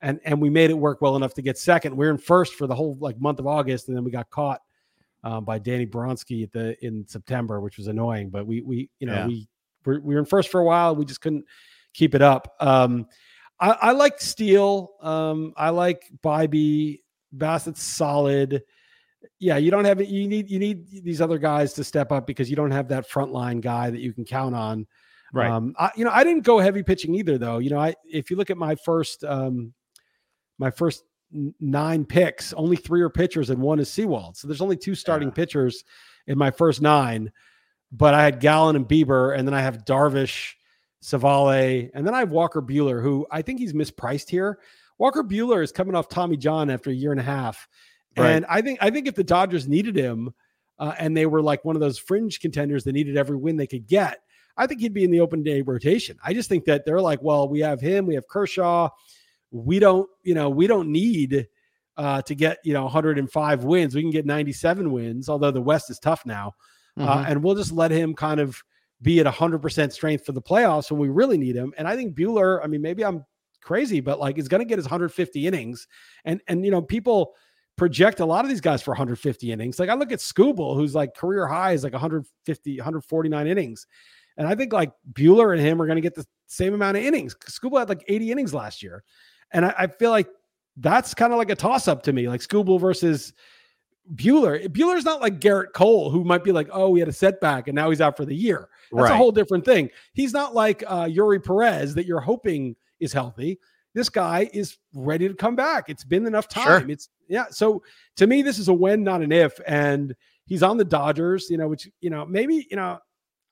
Speaker 3: and and we made it work well enough to get second. We were in first for the whole like month of August, and then we got caught um, by Danny Bronski at the in September, which was annoying. But we we you know yeah. we we're, we were in first for a while. We just couldn't keep it up. Um, I, I like Steele. Um, I like Bybee. Bassett's solid. Yeah, you don't have it. You need you need these other guys to step up because you don't have that frontline guy that you can count on.
Speaker 2: Right.
Speaker 3: Um, I, you know, I didn't go heavy pitching either, though. You know, I if you look at my first um, my first nine picks, only three are pitchers and one is Sewald. So there's only two starting yeah. pitchers in my first nine. But I had Gallen and Bieber, and then I have Darvish, Savale, and then I have Walker Buehler, who I think he's mispriced here. Walker Buehler is coming off Tommy John after a year and a half. Right. And I think I think if the Dodgers needed him uh, and they were like one of those fringe contenders that needed every win they could get, I think he'd be in the open day rotation. I just think that they're like, well, we have him, we have Kershaw. We don't, you know, we don't need uh, to get, you know, one hundred five wins. We can get ninety-seven wins, although the West is tough now. Mm-hmm. Uh, and we'll just let him kind of be at one hundred percent strength for the playoffs when we really need him. And I think Buehler, I mean, maybe I'm crazy, but like is going to get his one hundred fifty innings. And, and, you know, people project a lot of these guys for one hundred fifty innings. Like I look at Skubal, who's like career high is like one hundred fifty, one hundred forty-nine innings. And I think like Buehler and him are going to get the same amount of innings. Skubal had like eighty innings last year. And I, I feel like that's kind of like a toss up to me, like Skubal versus Buehler. Buehler's not like Garrett Cole, who might be like, oh, we had a setback and now he's out for the year. That's right. A whole different thing. He's not like uh, Yuri Perez that you're hoping is healthy. This guy is ready to come back. It's been enough time. Sure. It's yeah. So to me, this is a when, not an if. And he's on the Dodgers, you know, which, you know, maybe, you know,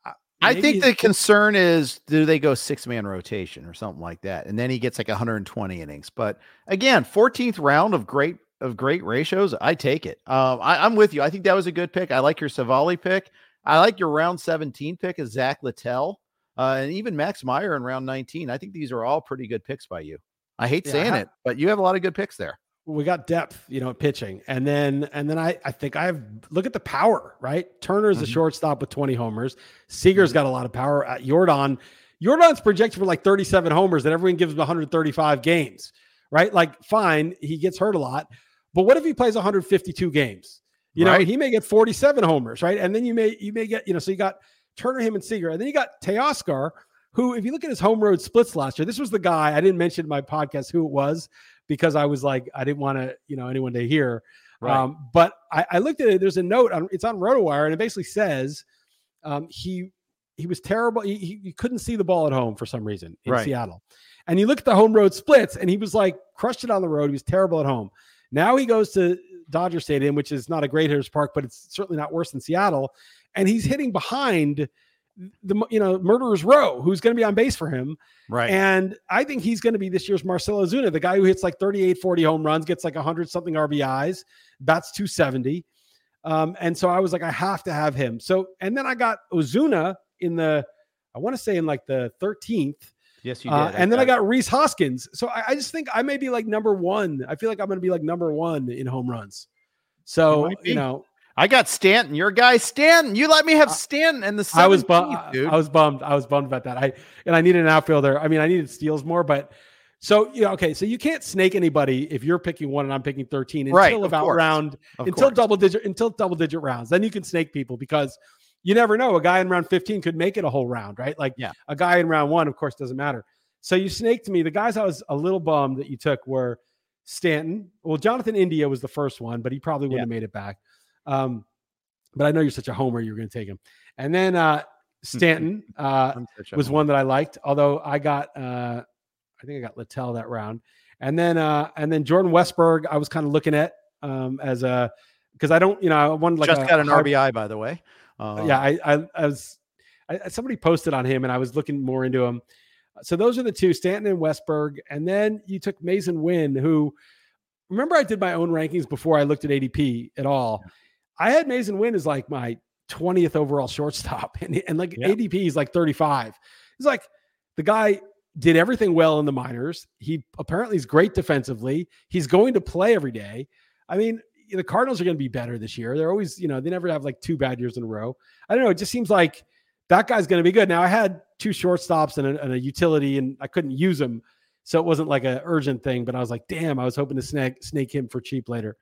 Speaker 2: I think the concern is, do they go six man rotation or something like that? And then he gets like one hundred twenty innings. But again, fourteenth round of great, of great ratios. I take it. Um, I, I'm with you. I think that was a good pick. I like your Savali pick. I like your round seventeen pick of Zach Littell uh, and even Max Meyer in round nineteen. I think these are all pretty good picks by you. I hate yeah, saying I, it, but you have a lot of good picks there.
Speaker 3: We got depth, you know, pitching. And then, and then I, I think I have, look at the power, right? Turner's mm-hmm. a shortstop with twenty homers. Seager's mm-hmm. got a lot of power. At Jordan, Jordan's projected for like thirty-seven homers that everyone gives him one hundred thirty-five games, right? Like fine, he gets hurt a lot, but what if he plays one hundred fifty-two games? You right. know, he may get forty-seven homers, right? And then you may, you may get, you know, so you got Turner, him and Seager. And then you got Teoscar, who, if you look at his home road splits last year, this was the guy, I didn't mention in my podcast who it was, because I was like, I didn't want to, you know, anyone to hear. Right. Um, but I, I looked at it. There's a note on, it's on RotoWire, and it basically says um, he he was terrible. He, he, he couldn't see the ball at home for some reason in right. Seattle. And you look at the home road splits, and he was like crushed it on the road. He was terrible at home. Now he goes to Dodger Stadium, which is not a great hitter's park, but it's certainly not worse than Seattle. And he's hitting behind the, you know, Murderer's Row, who's going to be on base for him.
Speaker 2: Right.
Speaker 3: And I think he's going to be this year's Marcell Ozuna, the guy who hits like thirty-eight, forty home runs, gets like one hundred something R B Is, bats two seventy. Um, and so I was like, I have to have him. So, and then I got Ozuna in the, I want to say in like the thirteenth.
Speaker 2: Yes, you did.
Speaker 3: Uh, and then I got Rhys Hoskins. So I, I just think I may be like number one. I feel like I'm going to be like number one in home runs. So, you know,
Speaker 2: I got Stanton. Your guy Stanton. You let me have Stanton and the
Speaker 3: I was bummed. I was bummed. I was bummed about that. I and I needed an outfielder. I mean, I needed steals more, but so you know, okay. So you can't snake anybody if you're picking one and I'm picking thirteen until
Speaker 2: right,
Speaker 3: about
Speaker 2: course.
Speaker 3: round
Speaker 2: of
Speaker 3: until
Speaker 2: course.
Speaker 3: double digit until double digit rounds. Then you can snake people because you never know. A guy in round fifteen could make it a whole round, right? Like
Speaker 2: yeah.
Speaker 3: a guy in round one, of course, doesn't matter. So you snaked me. The guys I was a little bummed that you took were Stanton. Well, Jonathan India was the first one, but he probably wouldn't yeah. have made it back. Um, But I know you're such a homer, you're going to take him. And then uh, Stanton uh, was one that I liked, although I got, uh, I think I got Littell that round. And then, uh, and then Jordan Westberg, I was kind of looking at um, as a, because I don't, you know, I wanted like
Speaker 2: just
Speaker 3: a,
Speaker 2: got an R B I, by the way.
Speaker 3: Uh, yeah, I, I, I was, I, somebody posted on him, and I was looking more into him. So those are the two, Stanton and Westberg. And then you took Mason Wynn, who, remember I did my own rankings before I looked at A D P at all. Yeah. I had Mason Wynn as like my twentieth overall shortstop, and, and like yeah. A D P is like thirty-five. He's like, the guy did everything well in the minors. He apparently is great defensively. He's going to play every day. I mean, the Cardinals are going to be better this year. They're always, you know, they never have like two bad years in a row. I don't know. It just seems like that guy's going to be good. Now I had two shortstops and a, and a utility, and I couldn't use them. So it wasn't like an urgent thing, but I was like, damn, I was hoping to snag, snake him for cheap later.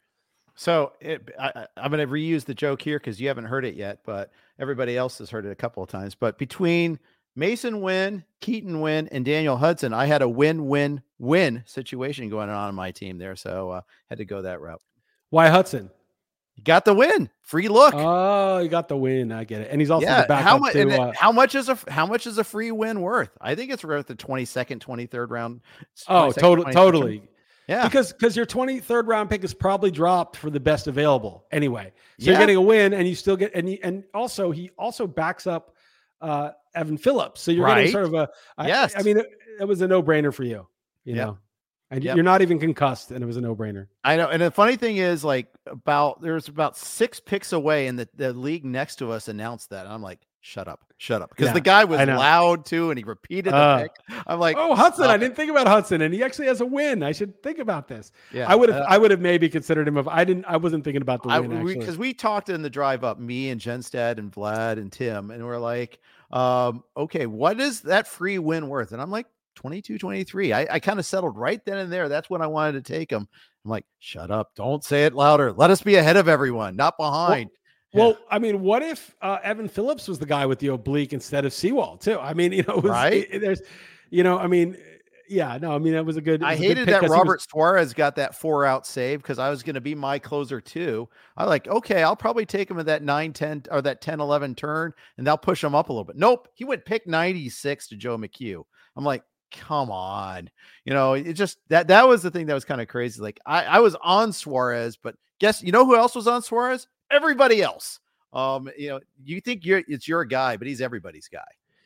Speaker 2: So it, I, I'm going to reuse the joke here because you haven't heard it yet, but everybody else has heard it a couple of times. But between Mason Wynn, Keaton Wynn, and Daniel Hudson, I had a win-win-win situation going on on my team there. So uh, had to go that route.
Speaker 3: Why Hudson?
Speaker 2: You got the win. Free look.
Speaker 3: Oh, you got the win. I get it. And he's also
Speaker 2: yeah,
Speaker 3: the backup
Speaker 2: how much?
Speaker 3: to,
Speaker 2: and
Speaker 3: uh,
Speaker 2: how much is a how much is a free win worth? I think it's worth the twenty-second, twenty-third round.
Speaker 3: Oh, totally, totally.
Speaker 2: Yeah,
Speaker 3: because because your twenty-third round pick is probably dropped for the best available anyway. So
Speaker 2: yeah.
Speaker 3: you're getting a win, and you still get and he, and also he also backs up uh, Evan Phillips. So you're
Speaker 2: right.
Speaker 3: getting sort of a I,
Speaker 2: yes.
Speaker 3: I mean, it, it was a no brainer for you, you
Speaker 2: yep.
Speaker 3: know. And
Speaker 2: yep.
Speaker 3: you're not even concussed, and it was a no-brainer.
Speaker 2: I know. And the funny thing is, like, about there's about six picks away, and the, the league next to us announced that. And I'm like, shut up, shut up. Because
Speaker 3: yeah,
Speaker 2: the guy was loud too, and he repeated the
Speaker 3: uh,
Speaker 2: pick. I'm like,
Speaker 3: oh, Hudson, I
Speaker 2: it.
Speaker 3: didn't think about Hudson, and he actually has a win. I should think about this.
Speaker 2: Yeah,
Speaker 3: I would have
Speaker 2: uh,
Speaker 3: I would have maybe considered him if I didn't I wasn't thinking about the win,
Speaker 2: I,
Speaker 3: actually.
Speaker 2: Because we, we talked in the drive up, me and Jenstad and Vlad and Tim, and we're like, um, okay, what is that free win worth? And I'm like, twenty-two, twenty-three. I, I kind of settled right then and there. That's when I wanted to take him. I'm like, shut up. Don't say it louder. Let us be ahead of everyone, not behind.
Speaker 3: Well,
Speaker 2: yeah.
Speaker 3: well I mean, what if uh, Evan Phillips was the guy with the oblique instead of Sewald too? I mean, you know, it was,
Speaker 2: right.
Speaker 3: It, there's, you know, I mean, yeah, no, I mean, that was a good.
Speaker 2: I
Speaker 3: a
Speaker 2: hated
Speaker 3: good
Speaker 2: that Robert
Speaker 3: was,
Speaker 2: Suarez got that four out save because I was going to be my closer too. I like, okay, I'll probably take him at that nine, ten or that ten, eleven turn and they'll push him up a little bit. Nope. He went pick ninety-six to Joe McHugh. I'm like, come on, you know, it just that that was the thing that was kind of crazy. Like I, I was on Suarez, but guess you know who else was on Suarez? Everybody else. Um, you know, you think you're it's your guy, but he's everybody's guy.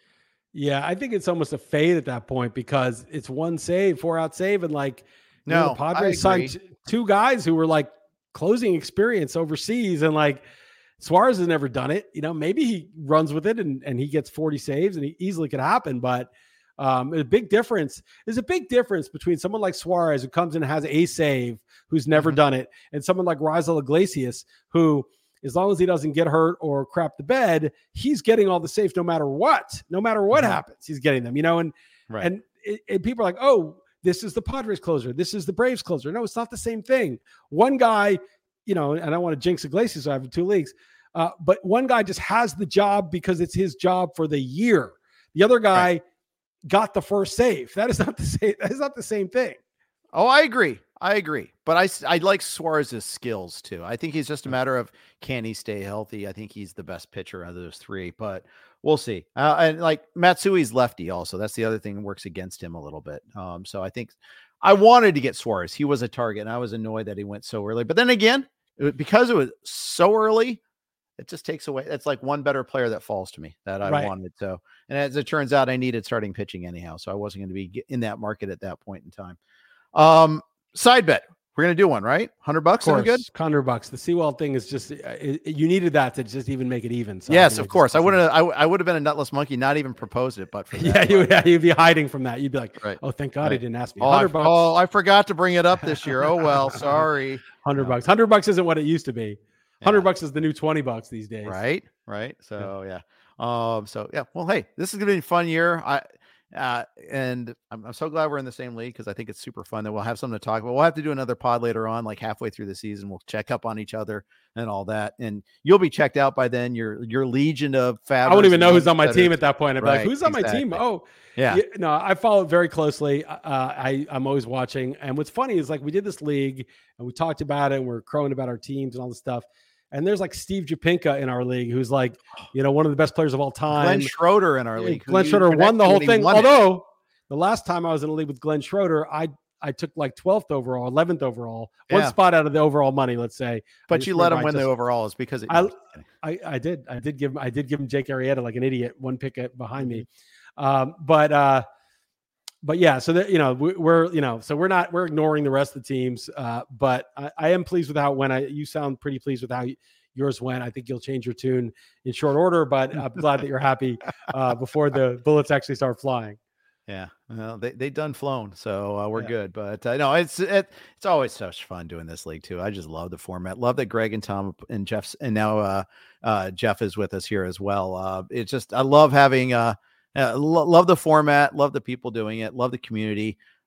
Speaker 3: Yeah, I think it's almost a fade at that point because it's one save, four out save, and like
Speaker 2: no,
Speaker 3: you know, the Padres signed two guys who were like closing experience overseas, and like Suarez has never done it. You know, maybe he runs with it and and he gets forty saves, and he easily could happen, but. Um, a big difference is a big difference between someone like Suarez who comes in and has a save, who's never mm-hmm. done it, and someone like Raisel Iglesias, who, as long as he doesn't get hurt or crap the bed, he's getting all the saves no matter what, no matter what mm-hmm. happens, he's getting them, you know, and, right. and, it, and people are like, oh, this is the Padres closer. This is the Braves closer. No, it's not the same thing. One guy, you know, and I don't want to jinx Iglesias. So I have two leagues, uh, but one guy just has the job because it's his job for the year. The other guy, right. got the first save. That is not the same. That is not the same thing.
Speaker 2: Oh, I agree. I agree. But I, I like Suarez's skills too. I think he's just a matter of can he stay healthy? I think he's the best pitcher out of those three, but we'll see. Uh, and like Matsui's lefty also. That's the other thing that works against him a little bit. Um, so I think I wanted to get Suarez. He was a target and I was annoyed that he went so early. But then again, it, because it was so early, it just takes away. It's like one better player that falls to me that I right. wanted. So, and as it turns out, I needed starting pitching anyhow. So I wasn't going to be in that market at that point in time. Um, side bet. We're going to do one, right? Hundred bucks. Of course, good.
Speaker 3: Hundred bucks. The Sewald thing is just, it, it, you needed that to just even make it even. So
Speaker 2: yes, of course. I wouldn't, I, I would have been a nutless monkey, not even proposed it, but for that.
Speaker 3: Yeah, you would, yeah, you'd be hiding from that. You'd be like,
Speaker 2: right.
Speaker 3: oh, thank God
Speaker 2: right.
Speaker 3: he didn't ask me.
Speaker 2: Oh I, oh, I forgot to bring it up this year. Oh, well, sorry.
Speaker 3: Hundred no. bucks. Hundred bucks isn't what it used to be. Hundred yeah. bucks is the new twenty bucks these days.
Speaker 2: Right. Right. So yeah. yeah. Um, so yeah, well, hey, this is going to be a fun year. I, uh, and I'm, I'm so glad we're in the same league because I think it's super fun that we'll have something to talk about. We'll have to do another pod later on, like halfway through the season. We'll check up on each other and all that. And you'll be checked out by then. Your, your legion of fab.
Speaker 3: I wouldn't even know who's on my team at that point. I'd be
Speaker 2: right,
Speaker 3: like, who's on
Speaker 2: exactly.
Speaker 3: my team? Oh,
Speaker 2: yeah.
Speaker 3: yeah. No, I follow it very closely. Uh, I, I'm always watching. And what's funny is like we did this league and we talked about it and we're crowing about our teams and all this stuff. And there's like Steve Japinka in our league, who's like, you know, one of the best players of all time.
Speaker 2: Glenn Schroeder in our
Speaker 3: yeah,
Speaker 2: league.
Speaker 3: Glenn Schroeder won the whole thing. Although it. the last time I was in a league with Glenn Schroeder, I I took like twelfth overall, eleventh overall, yeah. one spot out of the overall money, let's say.
Speaker 2: But you let him win just, the overall is because it,
Speaker 3: I, I I did I did give him I did give him Jake Arrieta like an idiot, one pick behind mm-hmm. me. Um, but uh, but yeah, so that you know we, we're you know so we're not we're ignoring the rest of the teams. Uh, but I, I am pleased with how when I you sound pretty pleased with how. You, yours went. I think you'll change your tune in short order, but I'm glad that you're happy uh, before the bullets actually start flying.
Speaker 2: Yeah, well, they they done flown, so uh, we're yeah. good. But uh, no, it's it, it's always such fun doing this league too. I just love the format. Love that Greg and Tom and Jeff's and now uh, uh, Jeff is with us here as well. Uh, it's just I love having uh, uh lo- love the format, love the people doing it, love the community.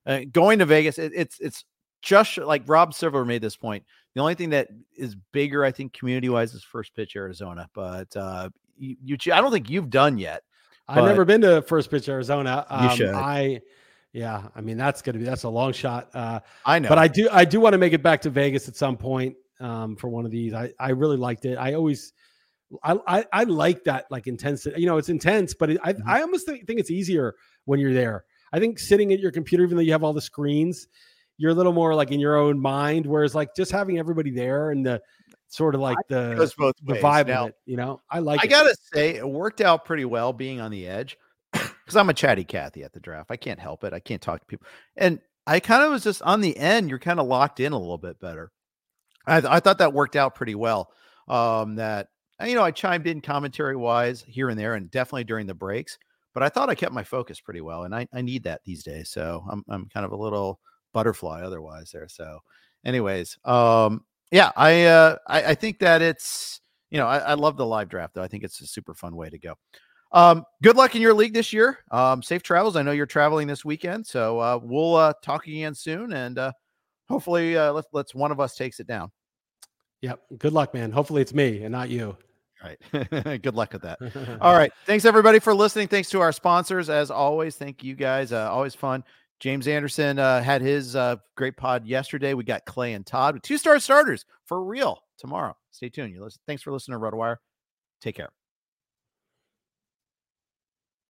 Speaker 2: uh, going to Vegas, it, it's it's just like Rob Silver made this point. The only thing that is bigger, I think, community wise, is First Pitch Arizona. But uh, you, you, I don't think you've done yet.
Speaker 3: I've never been to First Pitch Arizona. Um,
Speaker 2: you should.
Speaker 3: I, yeah, I mean that's gonna be that's a long shot. Uh,
Speaker 2: I know,
Speaker 3: but I do I do want to make it back to Vegas at some point um, for one of these. I I really liked it. I always. I, I I like that like intensity. You know, it's intense, but it, I mm-hmm. I almost think, think it's easier when you're there. I think sitting at your computer, even though you have all the screens, you're a little more like in your own mind. Whereas like just having everybody there and the sort of like the, the vibe now, of it, you know, I like.
Speaker 2: I
Speaker 3: it.
Speaker 2: gotta say, it worked out pretty well being on the edge because I'm a chatty Cathy at the draft. I can't help it. I can't talk to people, and I kind of was just on the end. You're kind of locked in a little bit better. I, I thought that worked out pretty well. Um, that. You know, I chimed in commentary wise here and there, and definitely during the breaks, but I thought I kept my focus pretty well. And I, I need that these days. So I'm, I'm kind of a little butterfly otherwise there. So anyways, um, yeah, I, uh, I, I think that it's, you know, I, I love the live draft though. I think it's a super fun way to go. Um, good luck in your league this year. Um, safe travels. I know you're traveling this weekend, so, uh, we'll, uh, talk again soon. And, uh, hopefully, uh, let's, let's, one of us takes it down.
Speaker 3: Yep. Good luck, man. Hopefully it's me and not you.
Speaker 2: All right. Good luck with that. All right. Thanks everybody for listening. Thanks to our sponsors. As always, thank you guys. Uh, always fun. James Anderson uh, had his uh, great pod yesterday. We got Clay and Todd with two star starters for real tomorrow. Stay tuned. You listen. Thanks for listening to RotoWire. Take care.